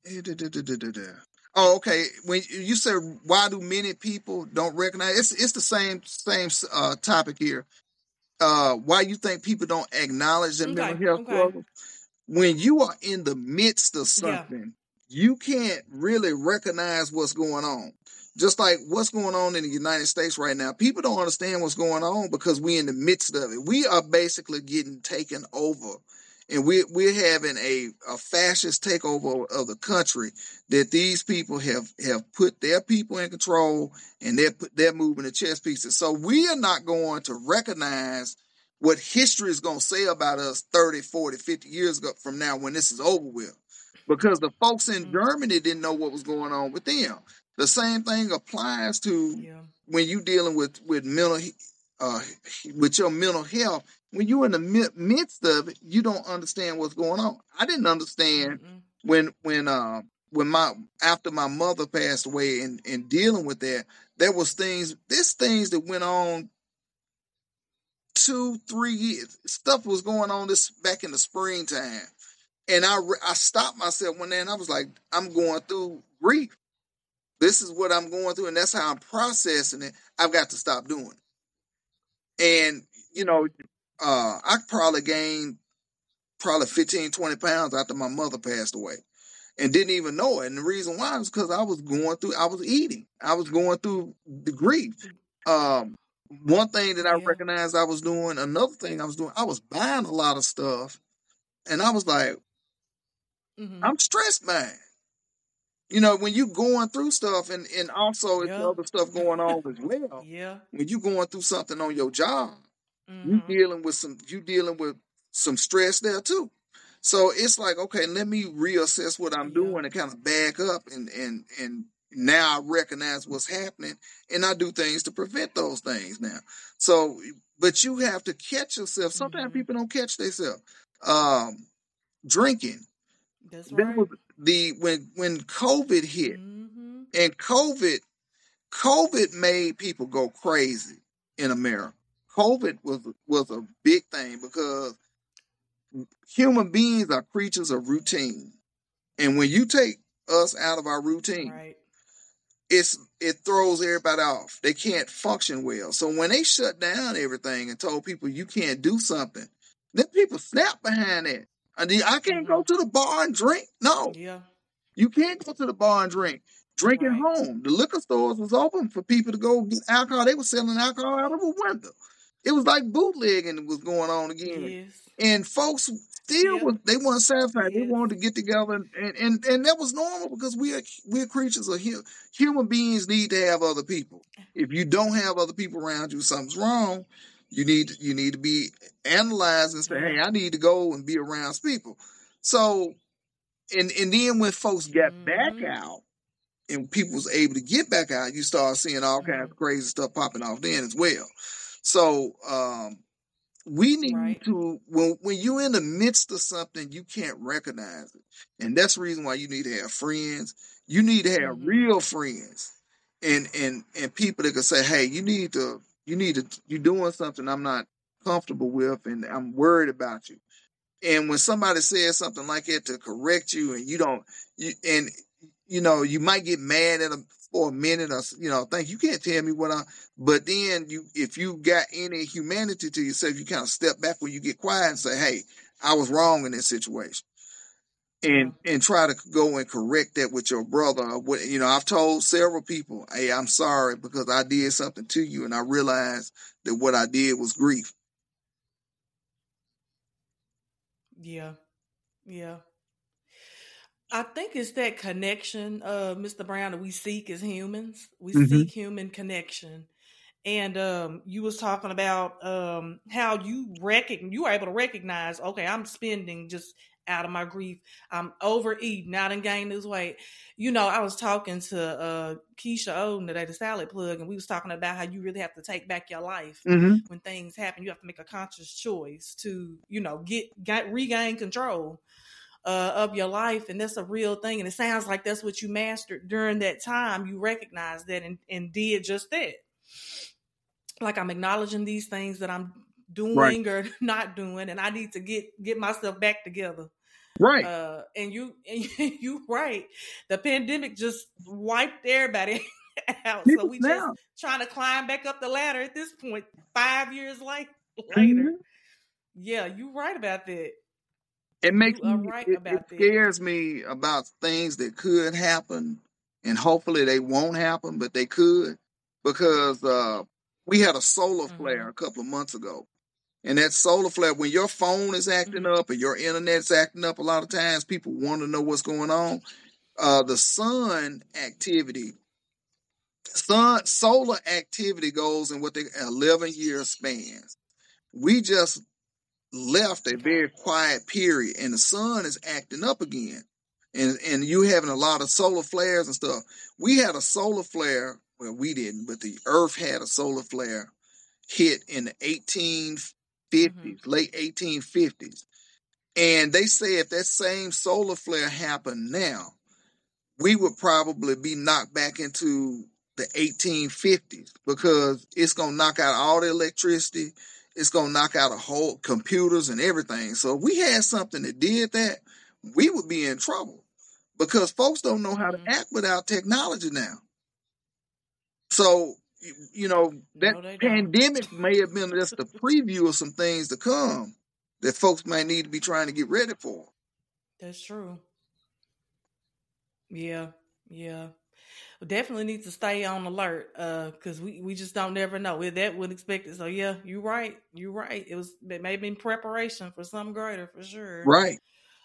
oh, okay. When you said why do many people don't recognize it's the same topic here. Why you think people don't acknowledge their mental Okay. health Okay. struggle? When you are in the midst of Yeah. something, you can't really recognize what's going on. Just like what's going on in the United States right now, people don't understand what's going on because we're in the midst of it. We are basically getting taken over, and we're having a fascist takeover of the country that these people have put their people in control, and they're moving the chess pieces. So we are not going to recognize what history is going to say about us 30, 40, 50 years ago from now when this is over with. Because the folks in Germany didn't know what was going on with them. The same thing applies to when you're dealing with mental, with your mental health. When you're in the midst of it, you don't understand what's going on. I didn't understand when after my mother passed away and dealing with that, there was things that went on 2-3 years. Stuff was going on this back in the springtime. And I stopped myself one day and I was like, I'm going through grief. This is what I'm going through, and that's how I'm processing it. I've got to stop doing it. And, I probably gained 15, 20 pounds after my mother passed away and didn't even know it. And the reason why is because I was eating. I was going through the grief. One thing that I recognized I was doing, another thing I was doing, I was buying a lot of stuff. And I was like, I'm stressed, man. When you going through stuff and also it's other stuff going on as well. Yeah. When you going through something on your job, you dealing with some stress there too. So it's like, okay, let me reassess what I'm doing and kind of back up and now I recognize what's happening and I do things to prevent those things now. So, but you have to catch yourself. Sometimes people don't catch themselves. Drinking. That's right. That was when COVID hit, and COVID made people go crazy in America. COVID was a big thing because human beings are creatures of routine, and when you take us out of our routine, it throws everybody off. They can't function well. So when they shut down everything and told people you can't do something, then people snap behind that. I can't go to the bar and drink. No. Yeah. You can't go to the bar and drink. Drink at home. The liquor stores was open for people to go get alcohol. They were selling alcohol out of a window. It was like bootlegging was going on again. Yes. And folks still they weren't satisfied. Yes. They wanted to get together and that was normal because we're creatures of human beings need to have other people. If you don't have other people around you, something's wrong. You need to be analyzed and say, hey, I need to go and be around people. So, and then when folks got back out and people was able to get back out, you start seeing all kinds of crazy stuff popping off then as well. So, we need to, when you're in the midst of something, you can't recognize it. And that's the reason why you need to have friends. You need to have real friends and people that can say, hey, you're doing something I'm not comfortable with and I'm worried about you. And when somebody says something like that to correct you and you might get mad at them for a minute or, think you can't tell me but then if you got any humanity to yourself, you kind of step back when you get quiet and say, hey, I was wrong in this situation. and try to go and correct that with your brother. You know, I've told several people, hey, I'm sorry because I did something to you and I realized that what I did was grief. Yeah. Yeah. I think it's that connection, Mr. Brown, that we seek as humans. We seek human connection. And you was talking about how you were able to recognize, okay, I'm spending just out of my grief. I'm overeating. I done gained this weight. You know, I was talking to Keisha Oden today, the Salad Plug, and we was talking about how you really have to take back your life when things happen. You have to make a conscious choice to, you know, regain control of your life. And that's a real thing. And it sounds like that's what you mastered during that time. You recognized that and did just that. Like, I'm acknowledging these things that I'm doing or not doing, and I need to get myself back together. Right. And you right. The pandemic just wiped everybody out. So we just trying to climb back up the ladder at this point, 5 years later. Yeah, you're right about that. It scares me about things that could happen, and hopefully they won't happen, but they could, because we had a solar flare a couple of months ago. And that solar flare, when your phone is acting up and your internet's acting up, a lot of times people want to know what's going on. The solar activity goes in what they 11-year spans. We just left a very quiet period, and the sun is acting up again. And you having a lot of solar flares and stuff. We had a solar flare. Well, we didn't, but the Earth had a solar flare hit in the 1850s, late 1850s. And they say if that same solar flare happened now, we would probably be knocked back into the 1850s, because it's going to knock out all the electricity. It's going to knock out a whole computers and everything. So if we had something that did that, we would be in trouble, because folks don't know how to act without technology now. So, you know, that pandemic may have been just a preview of some things to come that folks might need to be trying to get ready for. That's true. Yeah. We definitely need to stay on alert, because we just don't never know. That wouldn't expect it. So yeah, you're right. It may have been preparation for something greater, for sure. Right.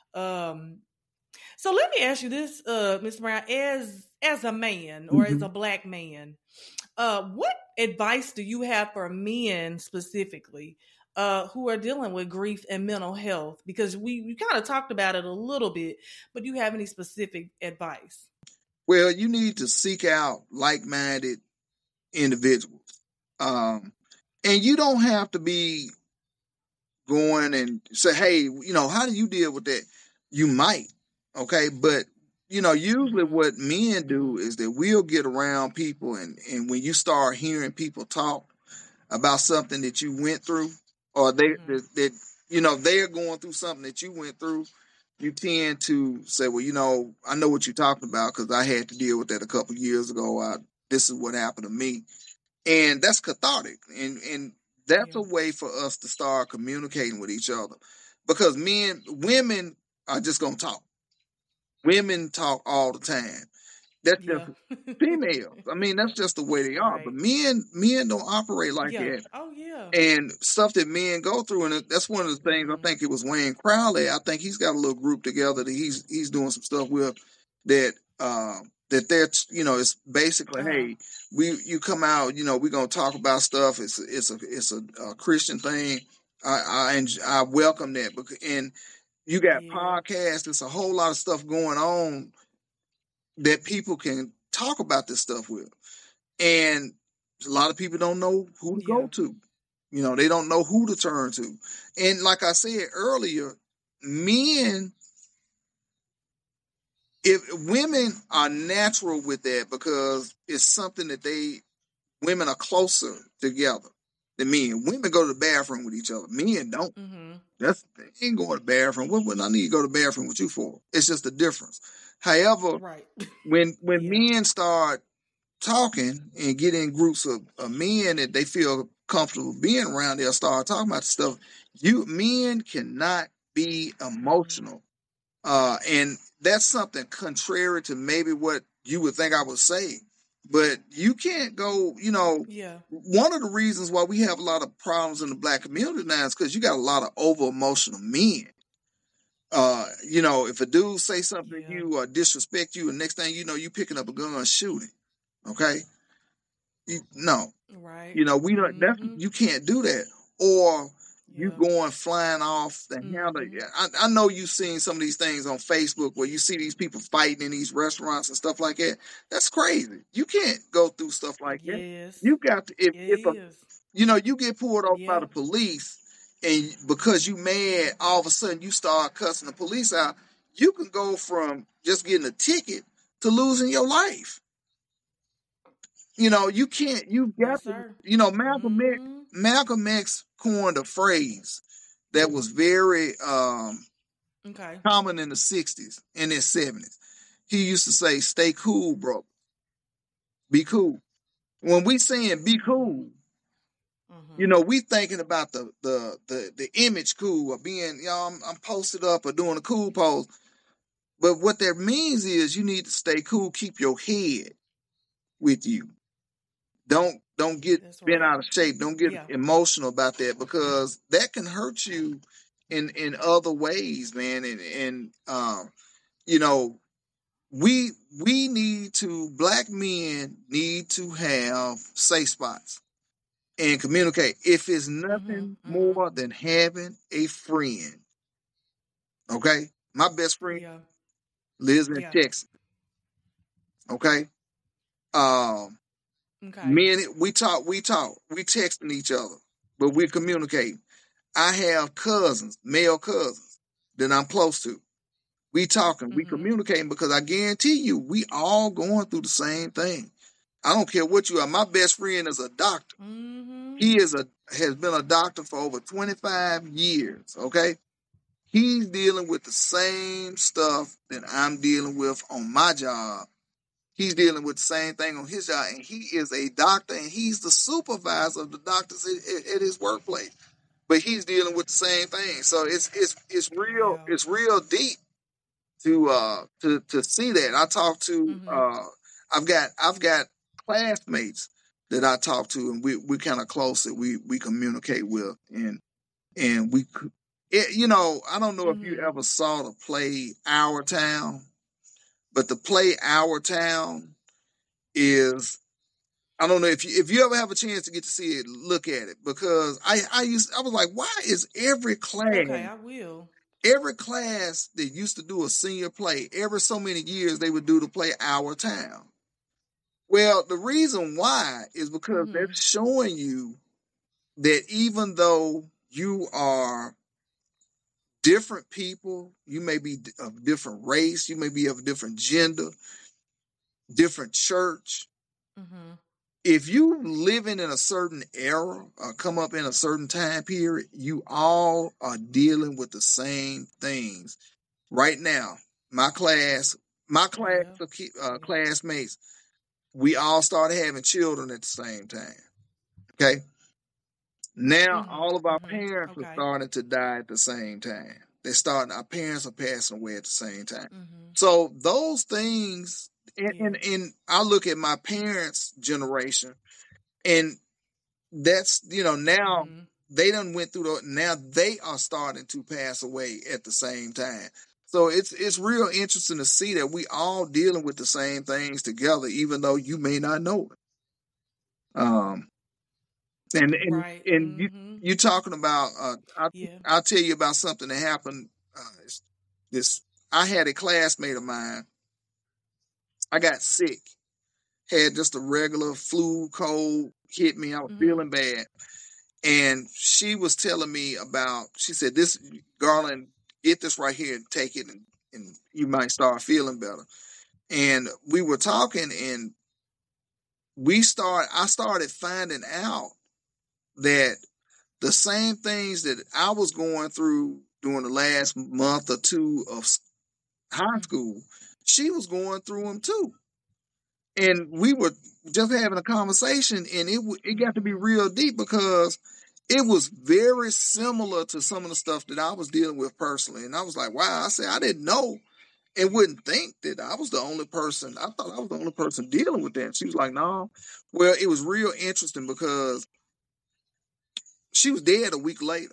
So let me ask you this, Mr. Brown, as a man or as a Black man, what advice do you have for men specifically who are dealing with grief and mental health? Because we kind of talked about it a little bit, but do you have any specific advice? Well, you need to seek out like-minded individuals. And you don't have to be going and say, hey, you know, how do you deal with that? You might, okay? But, you know, usually what men do is that we'll get around people, and when you start hearing people talk about something that you went through, or that you know, they're going through something that you went through, you tend to say, well, you know, I know what you're talking about because I had to deal with that a couple of years ago. This is what happened to me. And that's cathartic. And that's a way for us to start communicating with each other. Because women are just going to talk. Women talk all the time. That's just females. I mean, that's just the way they are. Right. But men don't operate like that. Oh, yeah. And stuff that men go through, and that's one of the things. I think it was Wayne Crowley. I think he's got a little group together that he's doing some stuff with that they're, you know, it's basically, hey, you come out, you know, we're gonna talk about stuff. It's a Christian thing. I welcome that, and you got podcasts. There's a whole lot of stuff going on that people can talk about this stuff with. And a lot of people don't know who to go to. You know, they don't know who to turn to. And like I said earlier, women are natural with that, because it's something that women are closer together than men. Women go to the bathroom with each other. Men don't. They ain't going to the bathroom. What would I need to go to the bathroom with you for? It's just a difference. However, when men start talking and get in groups of men that they feel comfortable being around, they'll start talking about stuff. Men cannot be emotional And that's something contrary to maybe what you would think I would say. But you can't go, Yeah. one of the reasons why we have a lot of problems in the black community now is because you got a lot of over emotional men. If a dude say something to you or disrespect you, and next thing you know, you picking up a gun and shooting. Okay? No. Right. We don't. You can't do that. Or you going flying off the handle. I know you've seen some of these things on Facebook where you see these people fighting in these restaurants and stuff like that. That's crazy. You can't go through stuff like that. You got to you get pulled over by the police, and because you mad, all of a sudden you start cussing the police out. You can go from just getting a ticket to losing your life. You can't. You got to. Malcolm X coined a phrase that was very common in the 60s and in 70s. He used to say, "Stay cool, bro. Be cool." When we saying "be cool," we thinking about the image cool or being, I'm posted up or doing a cool pose. But what that means is you need to stay cool. Keep your head with you. Don't get bent out of shape. Don't get emotional about that, because that can hurt you in other ways, man. And black men need to have safe spots and communicate. If it's nothing more than having a friend. Okay? My best friend lives in Texas. Okay? Me and we talk, we texting each other, but we communicate. I have cousins, male cousins that I'm close to. We talking, we communicating, because I guarantee you, we all going through the same thing. I don't care what you are. My best friend is a doctor. He has been a doctor for over 25 years. Okay. He's dealing with the same stuff that I'm dealing with on my job. He's dealing with the same thing on his job, and he is a doctor, and he's the supervisor of the doctors at his workplace. But he's dealing with the same thing, so it's real. It's real deep to see that. I talk to I've got classmates that I talk to, and we kind of close that we communicate with, and we. I don't know if you ever saw the play Our Town. But the play Our Town is, I don't know if you ever have a chance to get to see it, look at it, because I was like, why is every class? Okay, I will. Every class that used to do a senior play, every so many years they would do the play Our Town. Well, the reason why is because they're showing you that even though you are different people, you may be of different race, you may be of a different gender, different church. If you living in a certain era or come up in a certain time period, you all are dealing with the same things. Right now, my class of classmates, we all started having children at the same time. Okay. Now, all of our parents are starting to die at the same time. Our parents are passing away at the same time. So those things, and I look at my parents' generation, and that's, now they done went through now they are starting to pass away at the same time. So it's real interesting to see that we all dealing with the same things together, even though you may not know it. You talking about I'll tell you about something that happened. I had a classmate of mine. I got sick, had just a regular flu, cold hit me. I was feeling bad, and she was telling me about. She said, "This, Garland, get this right here and take it, and you might start feeling better." And we were talking, and I started finding out that the same things that I was going through during the last month or two of high school, she was going through them too. And we were just having a conversation, and it got to be real deep, because it was very similar to some of the stuff that I was dealing with personally. And I was like, wow, I said, I didn't know and wouldn't think that I was the only person. I thought I was the only person dealing with that. And she was like, no. Well, it was real interesting because she was dead a week later.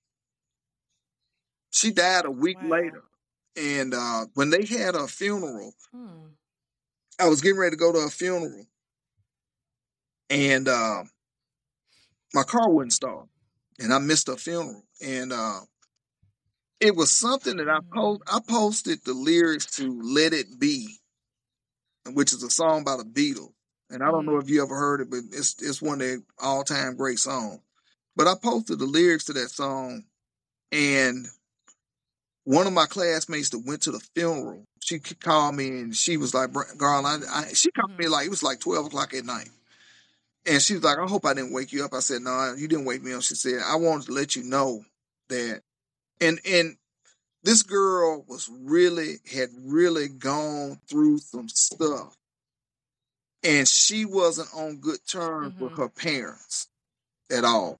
She died a week later. And when they had her funeral, I was getting ready to go to her funeral. And my car wouldn't start. And I missed her funeral. And it was something that I posted the lyrics to Let It Be, which is a song by the Beatles. And I don't know if you ever heard it, but it's one of their all-time great songs. But I posted the lyrics to that song, and one of my classmates that went to the funeral, she called me and she was like, Garland, she called me like, it was like 12 o'clock at night. And she was like, I hope I didn't wake you up. I said, no, you didn't wake me up. She said, I wanted to let you know that. And this girl had really gone through some stuff. And she wasn't on good terms with her parents at all.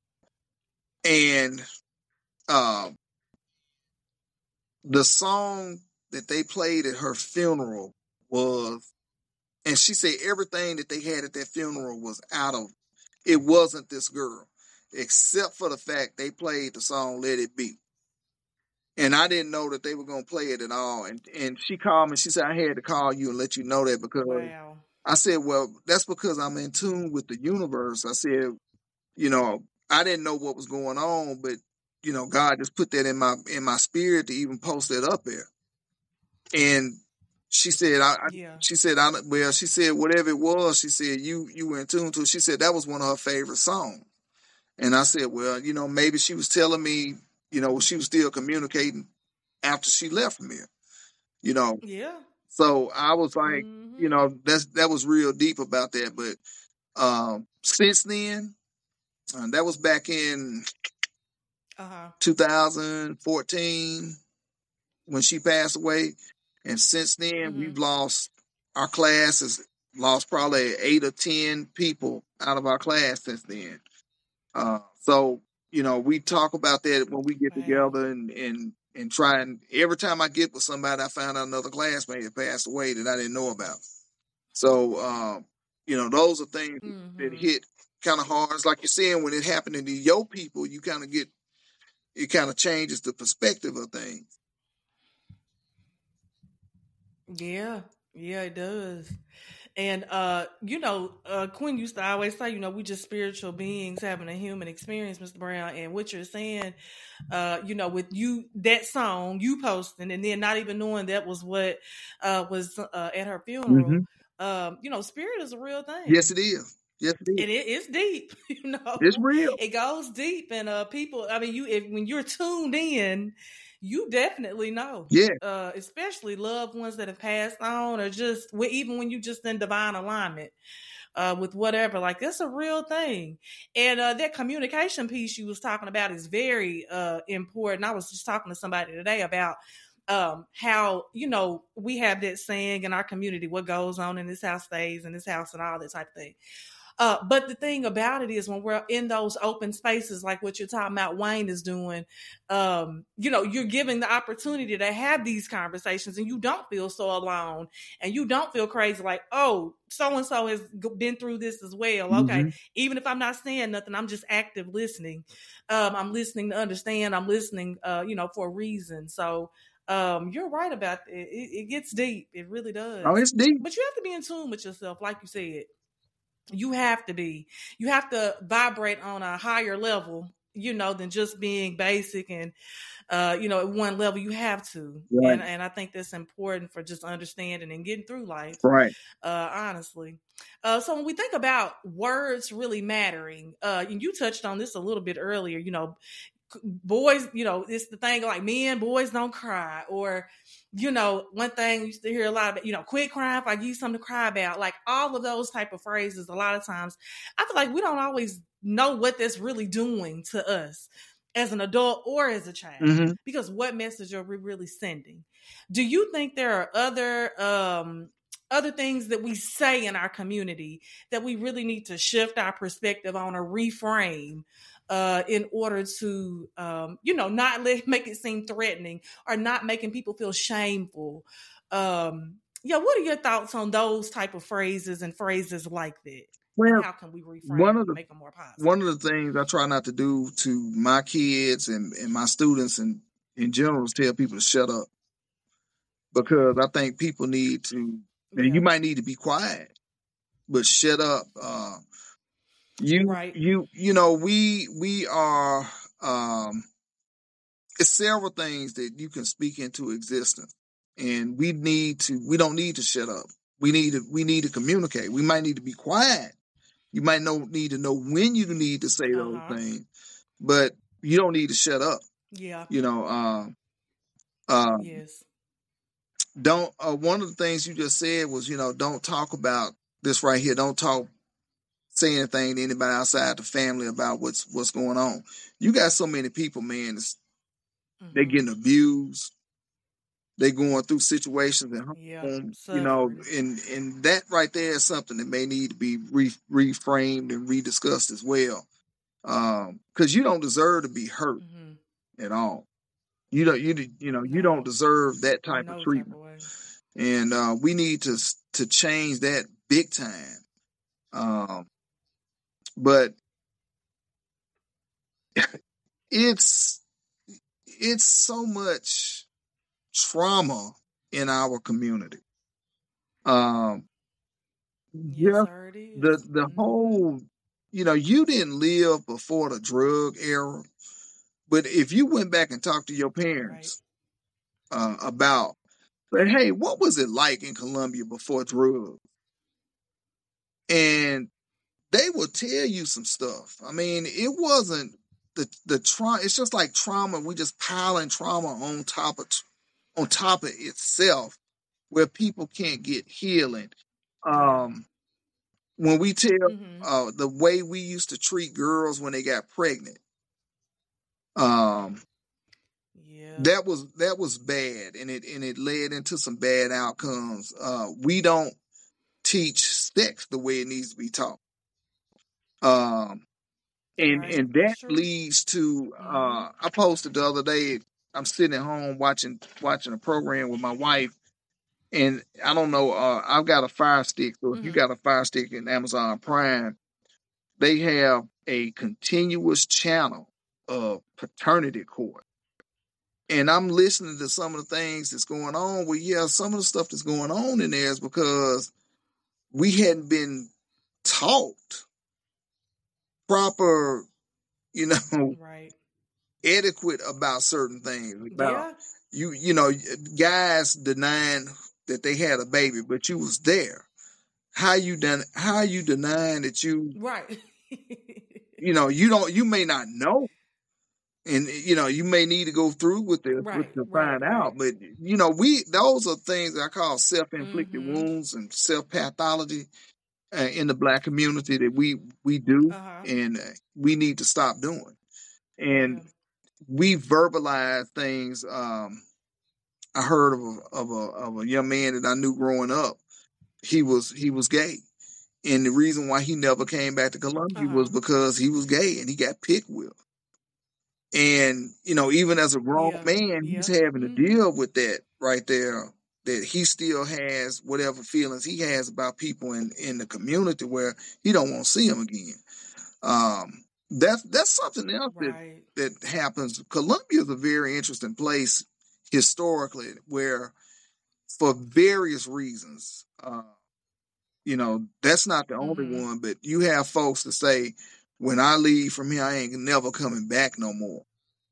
And the song that they played at her funeral was, and she said everything that they had at that funeral was it wasn't this girl, except for the fact they played the song Let It Be. And I didn't know that they were going to play it at all. And she called me, she said, I had to call you and let you know that because I said, well, that's because I'm in tune with the universe. I said, I didn't know what was going on, but God just put that in my spirit to even post that up there. And she said, she said, whatever it was, she said, you were in tune to it. She said that was one of her favorite songs. And I said, well, maybe she was telling me, she was still communicating after she left from here, Yeah. So I was like, that was real deep about that. But since then, that was back in 2014 when she passed away. And since then, we've lost, our class has lost probably 8 or 10 people out of our class since then. So, we talk about that when we get together and try, and every time I get with somebody, I find out another classmate that passed away that I didn't know about. So, those are things that hit kind of hard. It's like you're saying, when it happened to your people, you kind of it kind of changes the perspective of things. Yeah, it does. And, Quinn used to always say, we just spiritual beings having a human experience, Mr. Brown. And what you're saying, with you, that song you posting, and then not even knowing that was what was at her funeral, spirit is a real thing. Yes, it is. Yes, it is. And it's deep, It's real. It goes deep. And people, I mean, when you're tuned in, you definitely know. Yeah. Especially loved ones that have passed on, or just even when you just in divine alignment with whatever, like that's a real thing. And that communication piece you was talking about is very important. I was just talking to somebody today about how, we have that saying in our community, what goes on in this house stays in this house, and all that type of thing. But the thing about it is, when we're in those open spaces, like what you're talking about, Wayne is doing, you're giving the opportunity to have these conversations, and you don't feel so alone, and you don't feel crazy like, oh, so-and-so has been through this as well. Okay. Even if I'm not saying nothing, I'm just active listening. I'm listening to understand. I'm listening, for a reason. So you're right about it. It gets deep. It really does. Oh, it's deep. But you have to be in tune with yourself, like you said. You have to vibrate on a higher level, than just being basic and, at one level. You have to. Right. And I think that's important for just understanding and getting through life. Right. Honestly. So when we think about words really mattering, and you touched on this a little bit earlier, boys, it's the thing like boys don't cry, or, one thing we used to hear a lot about, quit crying if I give you something to cry about, like all of those type of phrases. A lot of times I feel like we don't always know what that's really doing to us as an adult or as a child, because what message are we really sending? Do you think there are other things that we say in our community that we really need to shift our perspective on or reframe in order to, not make it seem threatening or not making people feel shameful. What are your thoughts on those type of phrases and phrases like that? Well, and how can we reframe and make them more positive? One of the things I try not to do to my kids and my students and in general is tell people to shut up, because I think people need to, and you might need to be quiet, but shut up. We are, it's several things that you can speak into existence, and we don't need to shut up. We need to communicate. We might need to be quiet. You might need to know when you need to say those things, but you don't need to shut up. Yeah. Yes. Don't, one of the things you just said was, don't talk about this right here. Don't say anything to anybody outside the family about what's going on. You got so many people, man, they're getting abused. They're going through situations at home, and that right there is something that may need to be reframed and rediscussed as well. Because you don't deserve to be hurt at all. You don't deserve that type of treatment. And we need to change that big time. But it's so much trauma in our community. Yes, sir, it is. The whole, you didn't live before the drug era, but if you went back and talked to your parents about, hey, what was it like in Columbia before drugs? And they will tell you some stuff. I mean, it wasn't the trauma. It's just like trauma. We just piling trauma on top of itself, where people can't get healing. When we tell the way we used to treat girls when they got pregnant, that was bad, and it led into some bad outcomes. We don't teach sex the way it needs to be taught. And that leads to, I posted the other day, I'm sitting at home watching a program with my wife, and I don't know, I've got a Fire Stick, so if you got a Fire Stick in Amazon Prime, they have a continuous channel of paternity court. And I'm listening to some of the things that's going on. Well, some of the stuff that's going on in there is because we hadn't been taught proper, etiquette about certain things. About guys denying that they had a baby, but you was there. How you denying that you you may not know, and you may need to go through with it to find out. But those are things that I call self-inflicted wounds and self-pathology in the Black community that we do, and we need to stop doing. And we verbalize things. I heard of a young man that I knew growing up. He was gay, and the reason why he never came back to Columbia was because he was gay and he got picked with. And even as a grown man, he's having to deal with that right there. That he still has whatever feelings he has about people in the community where he don't want to see them again. That's something else that happens. Columbia is a very interesting place historically, where for various reasons, that's not the only one, but you have folks that say, when I leave from here, I ain't never coming back no more.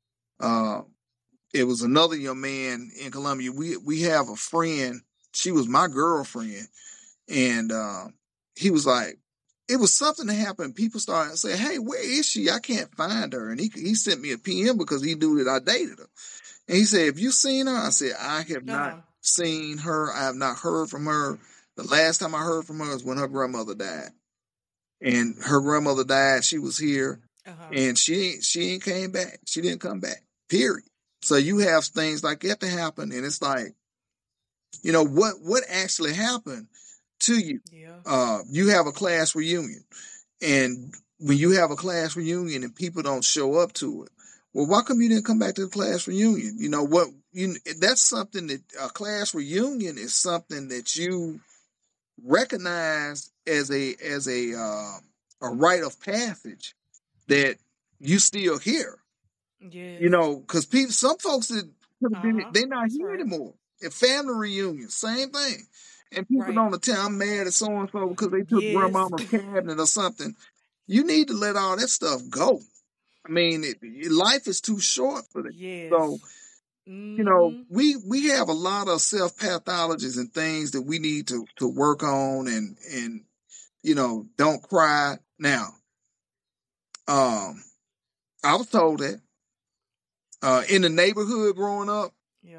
It was another young man in Columbia. We have a friend. She was my girlfriend. And he was like, it was something that happened. People started saying, hey, where is she? I can't find her. And he sent me a PM because he knew that I dated her. And he said, have you seen her? I said, I have not seen her. I have not heard from her. The last time I heard from her was when her grandmother died. And her grandmother died. She was here. And she ain't came back. She didn't come back, period. So you have things like that to happen. And it's like, what actually happened to you? You have a class reunion, and when you have a class reunion and people don't show up to it, well, why come you didn't come back to the class reunion? You know what? That's something that a class reunion is something that you recognize as a rite of passage that you still here. Yes. You know, because some folks that they're not here anymore. A family reunion, same thing. And people don't attend. I'm mad at so and so because they took grandmama's cabinet or something. You need to let all that stuff go. I mean, life is too short for that. Yes. So, you know, we have a lot of self-pathologies and things that we need to work on and you know, don't cry. Now, I was told that in the neighborhood growing up,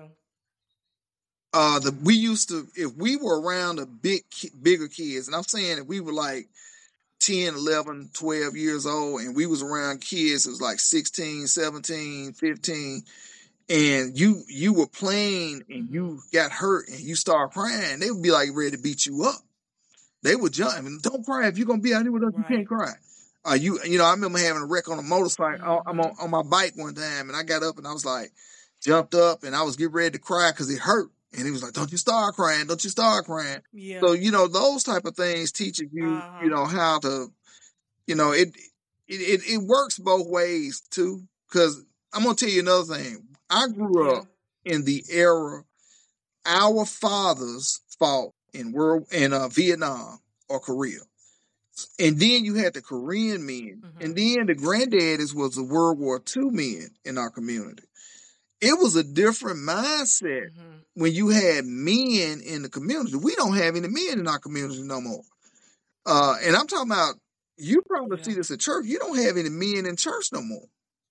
we used to, if we were around the bigger kids, and I'm saying if we were like 10, 11, 12 years old, and we was around kids that was like 16, 17, 15, and you were playing and you got hurt and you start crying, they would be like ready to beat you up. They would jump. I mean, don't cry. If you're going to be out here with us, you can't cry. You know, I remember having a wreck on a motorcycle. I'm on my bike one time, and I got up and I was like, jumped up, and I was getting ready to cry because it hurt. And he was like, don't you start crying. Don't you start crying. Yeah. So, you know, those type of things teaches you, you know, how to, you know, it works both ways too. Because I'm going to tell you another thing. I grew up in the era our fathers fought in Vietnam or Korea. And then you had the Korean men. And then the granddaddies was the World War II men in our community. It was a different mindset when you had men in the community. We don't have any men in our community no more. And I'm talking about, you probably see this at church. You don't have any men in church no more.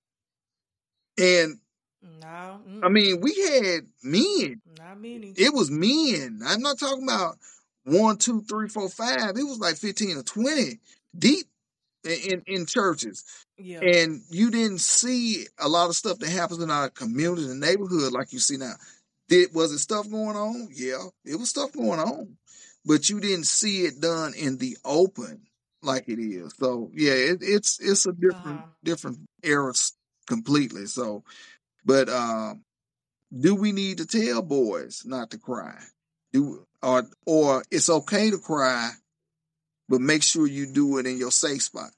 And I mean, we had men. Not many. It was men. I'm not talking about 1, 2, 3, 4, 5. It was like 15 or 20 deep in churches. Yeah. And you didn't see a lot of stuff that happens in our community and neighborhood like you see now. Was it stuff going on? Yeah, it was stuff going on. But you didn't see it done in the open like it is. So yeah, it's a different era completely. So, but do we need to tell boys not to cry? Or it's okay to cry, but make sure you do it in your safe spot.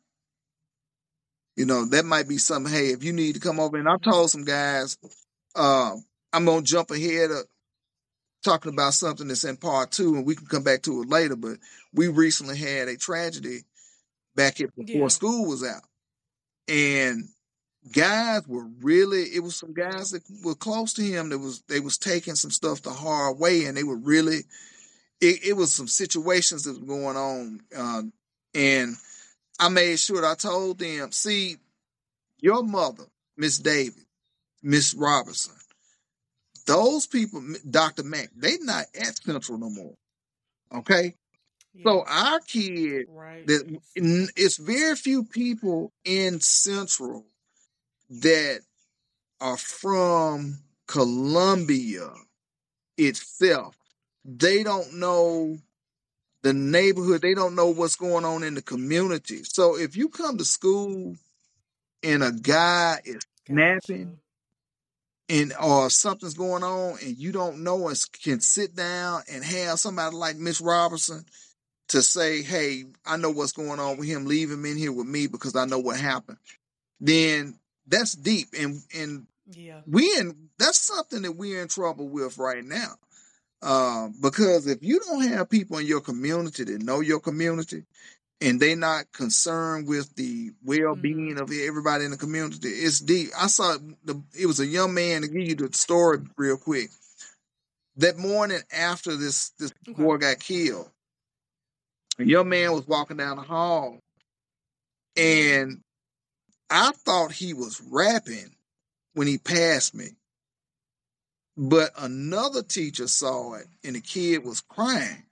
You know, that might be something, hey, if you need to come over, and I've told some guys, I'm going to jump ahead of talking about something that's in part 2, and we can come back to it later, but we recently had a tragedy back here before school was out. And guys were really, it was some guys that were close to him they was taking some stuff the hard way, and they were really, it was some situations that was going on. And I made sure that I told them, see, your mother, Miss David, Miss Robertson, those people, Dr. Mack, they not at Central no more. Okay? Yeah. So our kid, it's very few people in Central that are from Columbia itself. They don't know the neighborhood. They don't know what's going on in the community. So if you come to school and a guy is snapping or something's going on and you don't know and can sit down and have somebody like Miss Robertson to say, hey, I know what's going on with him, leave him in here with me because I know what happened, then that's deep. And that's something that we're in trouble with right now. Because if you don't have people in your community that know your community and they're not concerned with the well-being of everybody in the community, it's deep. I saw it was a young man, to give you the story real quick. That morning after this boy got killed, a young man was walking down the hall and I thought he was rapping when he passed me. But another teacher saw it and the kid was crying.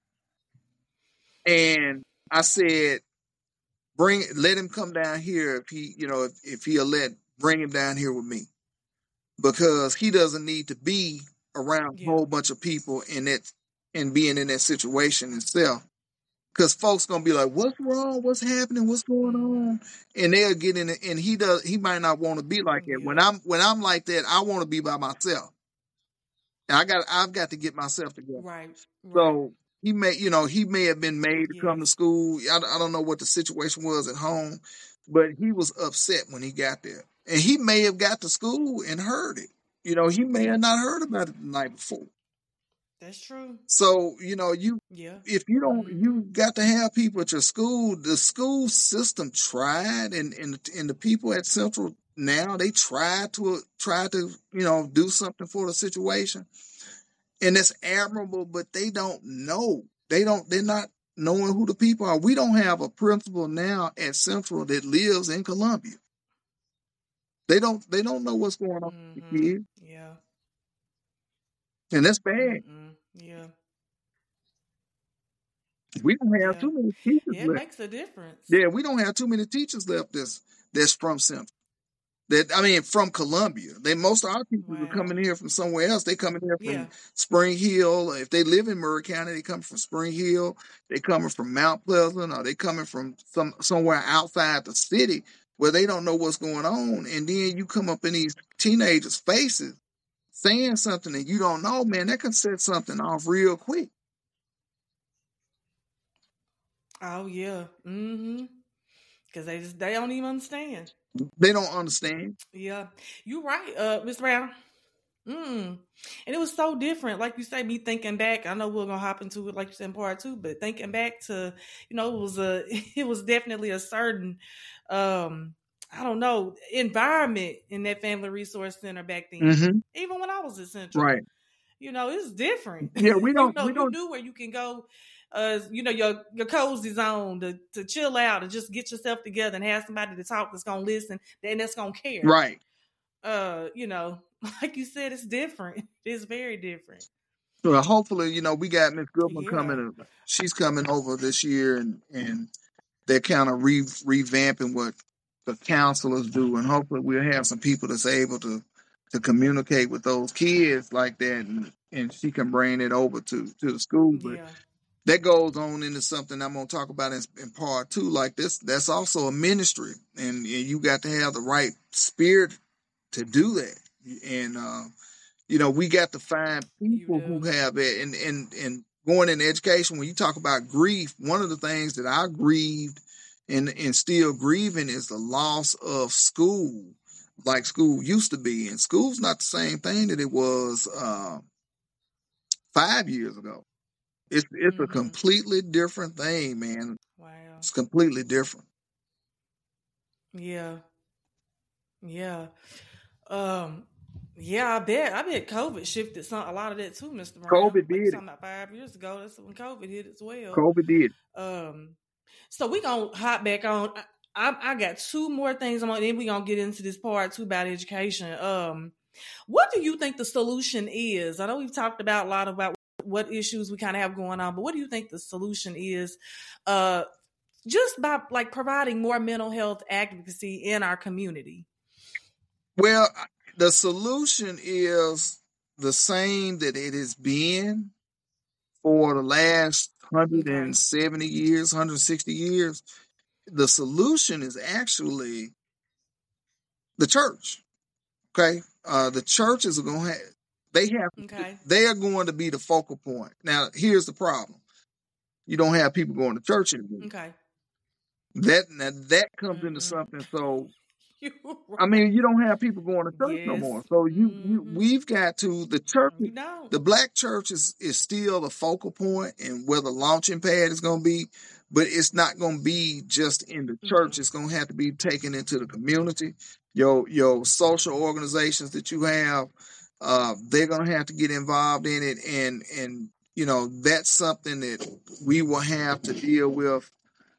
And I said, let him come down here if he'll bring him down here with me. Because he doesn't need to be around a whole bunch of people and being in that situation itself. Because folks gonna be like, "What's wrong? What's happening? What's going on?" And they'll get in it, and he might not want to be like that. When I'm like that, I want to be by myself. And I've got to get myself together. Right. So he may have been made to come to school. I don't know what the situation was at home, but he was upset when he got there, and he may have got to school and heard it. He may have not heard about it the night before. That's true. So, if you don't, you got to have people at your school. The school system tried, and the people at Central now, they try to do something for the situation. And it's admirable, but they don't know. They're not knowing who the people are. We don't have a principal now at Central that lives in Columbia. They don't know what's going on with the kids. Yeah. And that's bad. Yeah. We don't have too many teachers left. It makes a difference. Yeah, we don't have too many teachers left that's from Central. From Columbia. Most of our people are coming here from somewhere else. They coming here from Spring Hill. If they live in Murray County, they come from Spring Hill. They coming from Mount Pleasant, or they coming from somewhere outside the city where they don't know what's going on. And then you come up in these teenagers' faces saying something that you don't know, man, that can set something off real quick. Oh yeah. Because they don't even understand. They don't understand. Yeah. You're right, Mr. Brown. And it was so different. Like you say, me thinking back, I know we're gonna hop into it like you said in part 2, but thinking back to, it was definitely a certain I don't know, environment in that Family Resource Center back then. Even when I was at Central. Right. It's different. Yeah, we don't you do where you can go your cozy zone to chill out and just get yourself together and have somebody to talk that's gonna listen and that's gonna care. Right. Like you said, it's different. It's very different. Well, hopefully, we got Miss Goodman coming. She's coming over this year, and they're kind of revamping what the counselors do, and hopefully we'll have some people that's able to communicate with those kids like that, and she can bring it over to the school. But that goes on into something I'm going to talk about in part 2. Like this, that's also a ministry, and you got to have the right spirit to do that. And we got to find people who have it. And going into education, when you talk about grief, one of the things that I grieved and still grieving is the loss of school, like school used to be. And school's not the same thing that it was 5 years ago. It's a completely different thing, man. Wow. It's completely different. Yeah. Yeah. I bet COVID shifted a lot of that too, Mr. Brown. COVID did. Talking about 5 years ago, that's when COVID hit as well. COVID did. So we gonna hop back on. I got 2 more things then we gonna get into this part 2 about education. What do you think the solution is? I know we've talked about a lot about what issues we kind of have going on, but what do you think the solution is? Just by like providing more mental health advocacy in our community. Well, the solution is the same that it has been for the last 170 years, 160 years. The solution is actually the church. Okay. The churches are going to have, they are going to be the focal point. Now, here's the problem. You don't have people going to church anymore. Okay. That comes into something. So, you don't have people going to church no more. So we've got to, the church, the black church is still the focal point and where the launching pad is going to be, but it's not going to be just in the church. It's going to have to be taken into the community. Your social organizations that you have, they're going to have to get involved in it. And that's something that we will have to deal with,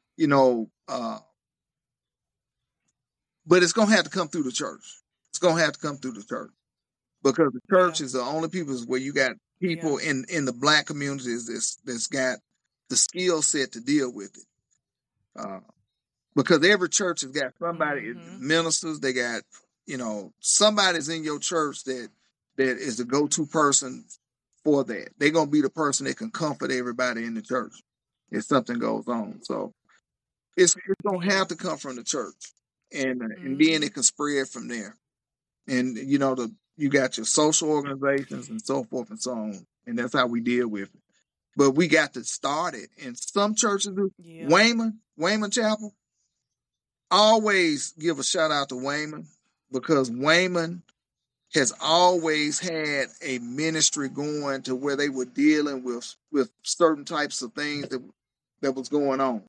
but it's going to have to come through the church. It's going to have to come through the church because the church is the only people where you got people in the black communities that's got the skill set to deal with it. Because every church has got somebody, ministers, they got, somebody's in your church that is the go-to person for that. They're going to be the person that can comfort everybody in the church. if something goes on. So it's going to have to come from the church, and then it can spread from there. And you got your social organizations and so forth and so on, and that's how we deal with it. But we got to start it, and some churches do. Yeah. Wayman Chapel, always give a shout out to Wayman, because Wayman has always had a ministry going to where they were dealing with certain types of things that was going on.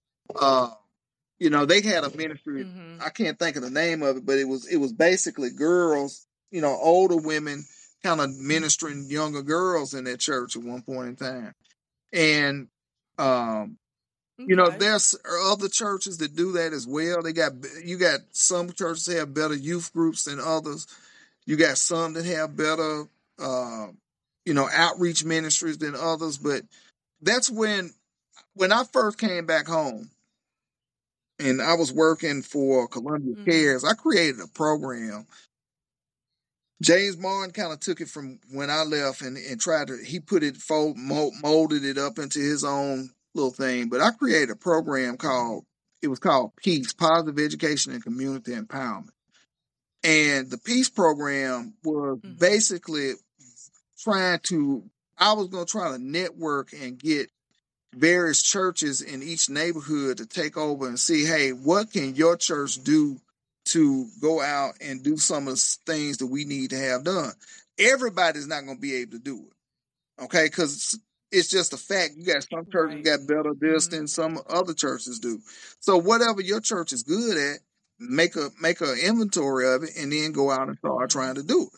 They had a ministry. I can't think of the name of it, but it was basically girls, older women kind of ministering younger girls in that church at one point in time. And, there's other churches that do that as well. You got some churches that have better youth groups than others. You got some that have better, outreach ministries than others. But that's when I first came back home and I was working for Columbia Cares, I created a program. James Martin kind of took it from when I left and molded it up into his own little thing. But I created a program called PEACE, Positive Education and Community Empowerment. And the PEACE program was basically I was going to try to network and get various churches in each neighborhood to take over and see, hey, what can your church do to go out and do some of the things that we need to have done? Everybody's not going to be able to do it, okay? Because it's just a fact. You got some churches got better this than some other churches do. So whatever your church is good at, make a inventory of it, and then go out and start trying to do it.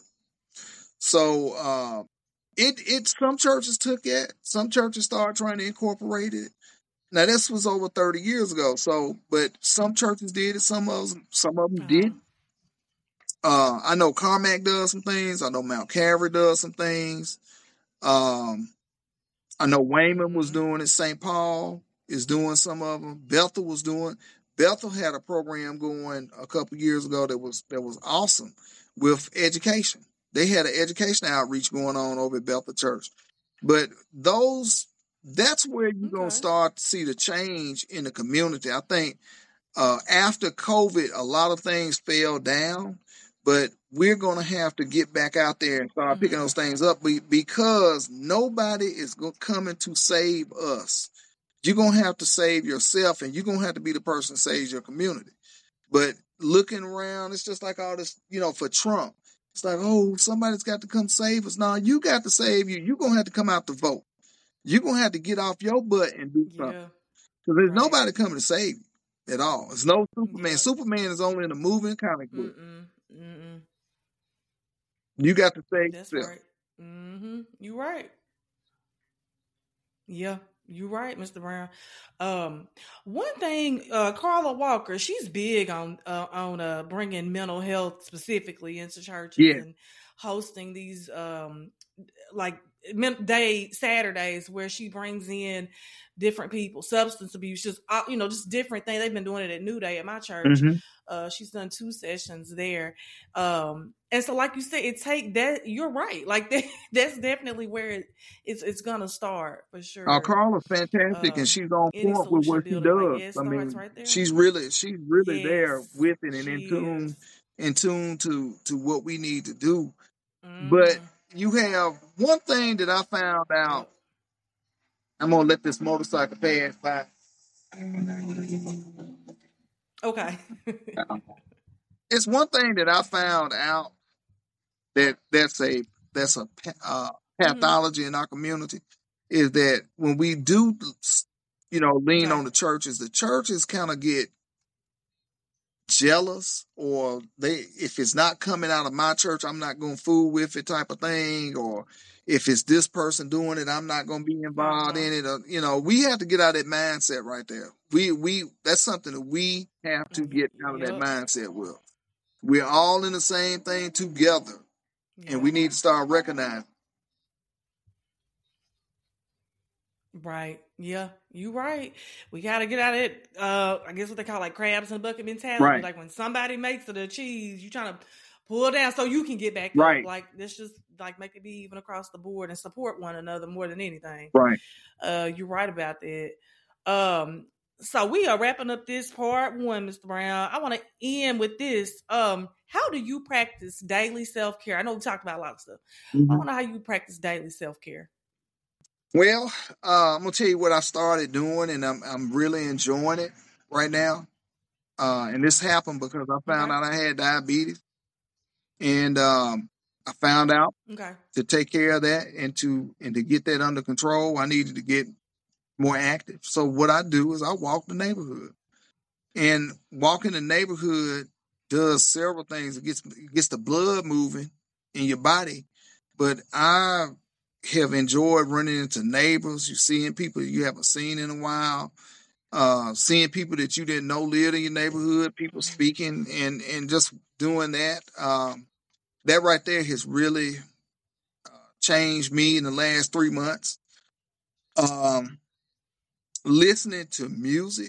So some churches took it. Some churches started trying to incorporate it. Now this was over 30 years ago. So, but some churches did it. Some of them did. I know Carmack does some things. I know Mount Calvary does some things. I know Wayman was doing it. St. Paul is doing some of them. Bethel was doing. Bethel had a program going a couple years ago that was awesome with education. They had an education outreach going on over at Bethel Church. But that's where you're going to start to see the change in the community. I think after COVID, a lot of things fell down, but we're going to have to get back out there and start picking those things up because nobody is coming to save us. You're going to have to save yourself, and you're going to have to be the person that saves your community. But looking around, it's just like all this, for Trump. It's like, oh, somebody's got to come save us. No, you got to save you. You're going to have to come out to vote. You're going to have to get off your butt and do something. Because there's nobody coming to save you at all. There's no Superman. Yeah. Superman is only in a moving comic book. You got to save yourself. Right. You're right. Yeah. You're right, Mr. Brown. One thing, Carla Walker, she's big on bringing mental health specifically into churches and hosting these Saturdays where she brings in different people, substance abuse, just different things. They've been doing it at New Day at my church. She's done 2 sessions there. And so, like you said, it take that. You're right. Like that's definitely where it's gonna start for sure. Carla's fantastic, and she's on point with what she does. Right she's really there with it and in tune to what we need to do. But you have one thing that I found out. I'm gonna let this motorcycle pass by. Okay. It's one thing that I found out that's a pathology in our community is that when we do, lean on the churches kind of get jealous, or if it's not coming out of my church, I'm not going to fool with it type of thing, or if it's this person doing it, I'm not going to be involved in it. Or, we have to get out of that mindset right there. That's something that we have to get out of that mindset with. We're all in the same thing together, and we need to start recognizing. Right. Yeah, you're right. We got to get out of it. I guess what they call crabs in a bucket mentality. Right. Like when somebody makes it a cheese, you trying to pull down so you can get back Right. up. Like, let's just like make it be even across the board and support one another more than anything. Right. You're right about that. So we are wrapping up this part one, Mr. Brown. I want to end with this. How do you practice daily self-care? I know we talked about a lot of stuff. Mm-hmm. I want to know how you practice daily self-care. Well, I'm gonna tell you what I started doing, and I'm really enjoying it right now. And this happened because I found out I had diabetes, and I found out to take care of that and to get that under control, I needed to get more active. So what I do is I walk the neighborhood, and walking the neighborhood does several things. It gets the blood moving in your body, but I have enjoyed running into neighbors. You're seeing people you haven't seen in a while, seeing people that you didn't know lived in your neighborhood, people speaking and just doing that. That right there has really changed me in the last 3 months. Listening to music.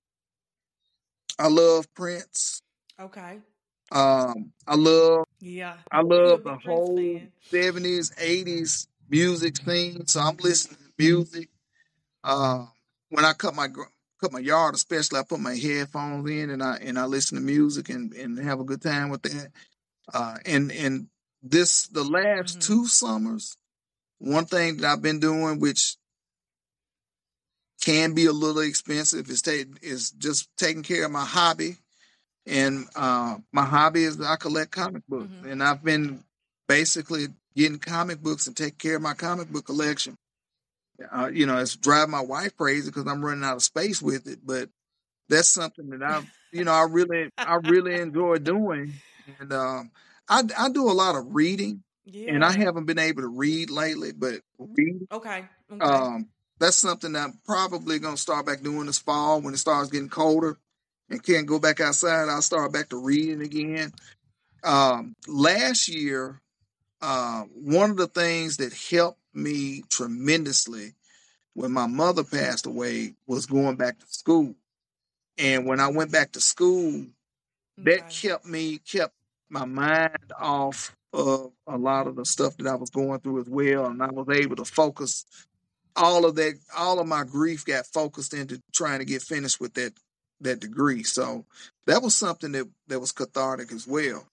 I love Prince. Okay. I love the whole fan. 70s, 80s music scene. So I'm listening to music. When I cut my yard, especially, I put my headphones in and I listen to music and have a good time with that. And the last 2 summers, one thing that I've been doing, which can be a little expensive, is just taking care of my hobby. And my hobby is that I collect comic books. And I've been basically getting comic books and taking care of my comic book collection. It's driving my wife crazy because I'm running out of space with it. But that's something that I really enjoy doing. And I do a lot of reading. Yeah. And I haven't been able to read lately, but read. Okay. That's something that I'm probably going to start back doing this fall when it starts getting colder and can't go back outside. I'll start back to reading again. Last year, one of the things that helped me tremendously when my mother passed away was going back to school. And when I went back to school, that kept my mind off of a lot of the stuff that I was going through as well. And I was able to focus all of my grief got focused into trying to get finished with that degree. So that was something that was cathartic as well.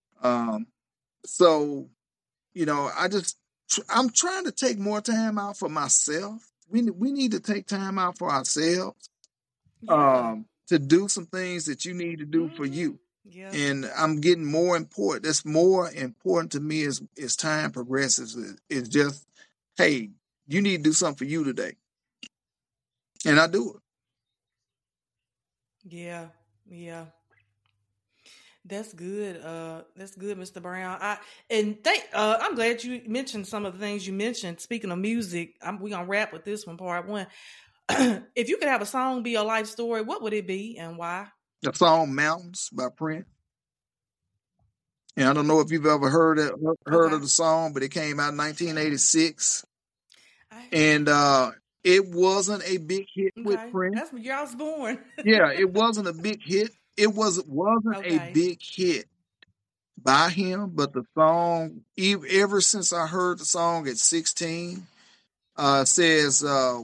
So, I'm trying to take more time out for myself. We need to take time out for ourselves, to do some things that you need to do for you. Yeah. And I'm getting more important. That's more important to me as time progresses. It's just, hey, you need to do something for you today. And I do it. Yeah. That's good. That's good, Mr. Brown. I'm glad you mentioned some of the things you mentioned. Speaking of music, we're going to wrap with this one, part one. If you could have a song be your life story, what would it be and why? The song Mountains by Prince. And I don't know if you've ever heard of the song, but it came out in 1986. And it wasn't a big hit with Prince. That's when I was born. Yeah, it wasn't a big hit. It wasn't a big hit by him, but the song, ever since I heard the song at 16, says,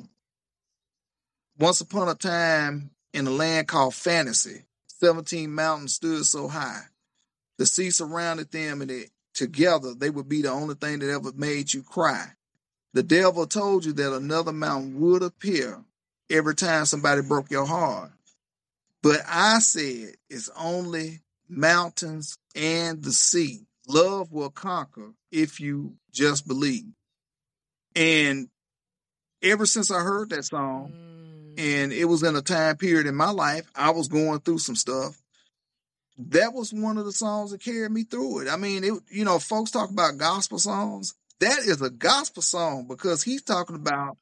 once upon a time in a land called Fantasy, 17 mountains stood so high. The sea surrounded them, and together they would be the only thing that ever made you cry. The devil told you that another mountain would appear every time somebody broke your heart. But I said it's only mountains and the sea. Love will conquer if you just believe. And ever since I heard that song, and it was in a time period in my life, I was going through some stuff. That was one of the songs that carried me through it. I mean, folks talk about gospel songs. That is a gospel song because he's talking about,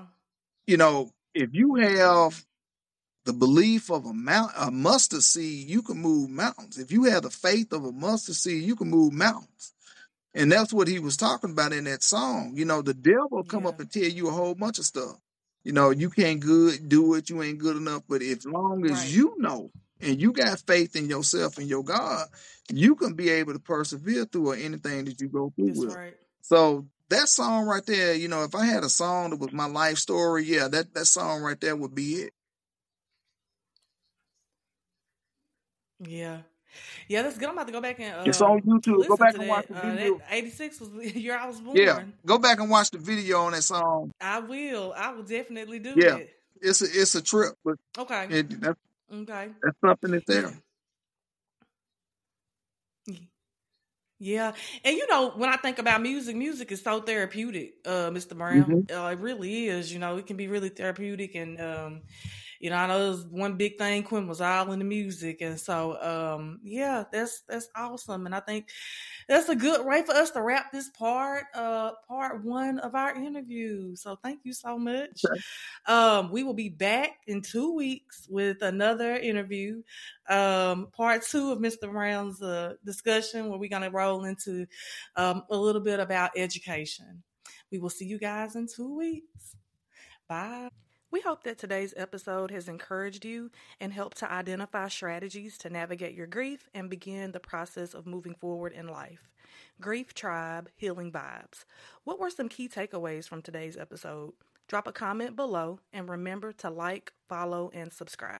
if you have the belief of a mustard seed, you can move mountains. If you have the faith of a mustard seed, you can move mountains. And that's what he was talking about in that song. The devil will come up and tell you a whole bunch of stuff. You can't do it, you ain't good enough. But as long as you know and you got faith in yourself and your God, you can be able to persevere through anything that you go through That's with. right. So that song right there, you know, if I had a song that was my life story, yeah, that song right there would be it. Yeah. Yeah, that's good. I'm about to go back and it's on YouTube. Go back and watch the video. That 86 was the year I was born. Yeah, go back and watch the video on that song. I will definitely do Yeah, that. it's a trip, but okay. That's something that's there. Yeah. And you know, when I think about music is so therapeutic, Mr. Brown. It really is, you know, it can be really therapeutic. And, you know, I know there's one big thing, Quinn was all in the music. And so, yeah, that's awesome. And I think that's a good way for us to wrap this part one of our interview. So thank you so much. We will be back in 2 weeks with another interview. Part 2 of Mr. Brown's discussion, where we're going to roll into a little bit about education. We will see you guys in 2 weeks. Bye. We hope that today's episode has encouraged you and helped to identify strategies to navigate your grief and begin the process of moving forward in life. Grief Tribe, Healing Vibes. What were some key takeaways from today's episode? Drop a comment below and remember to like, follow, and subscribe.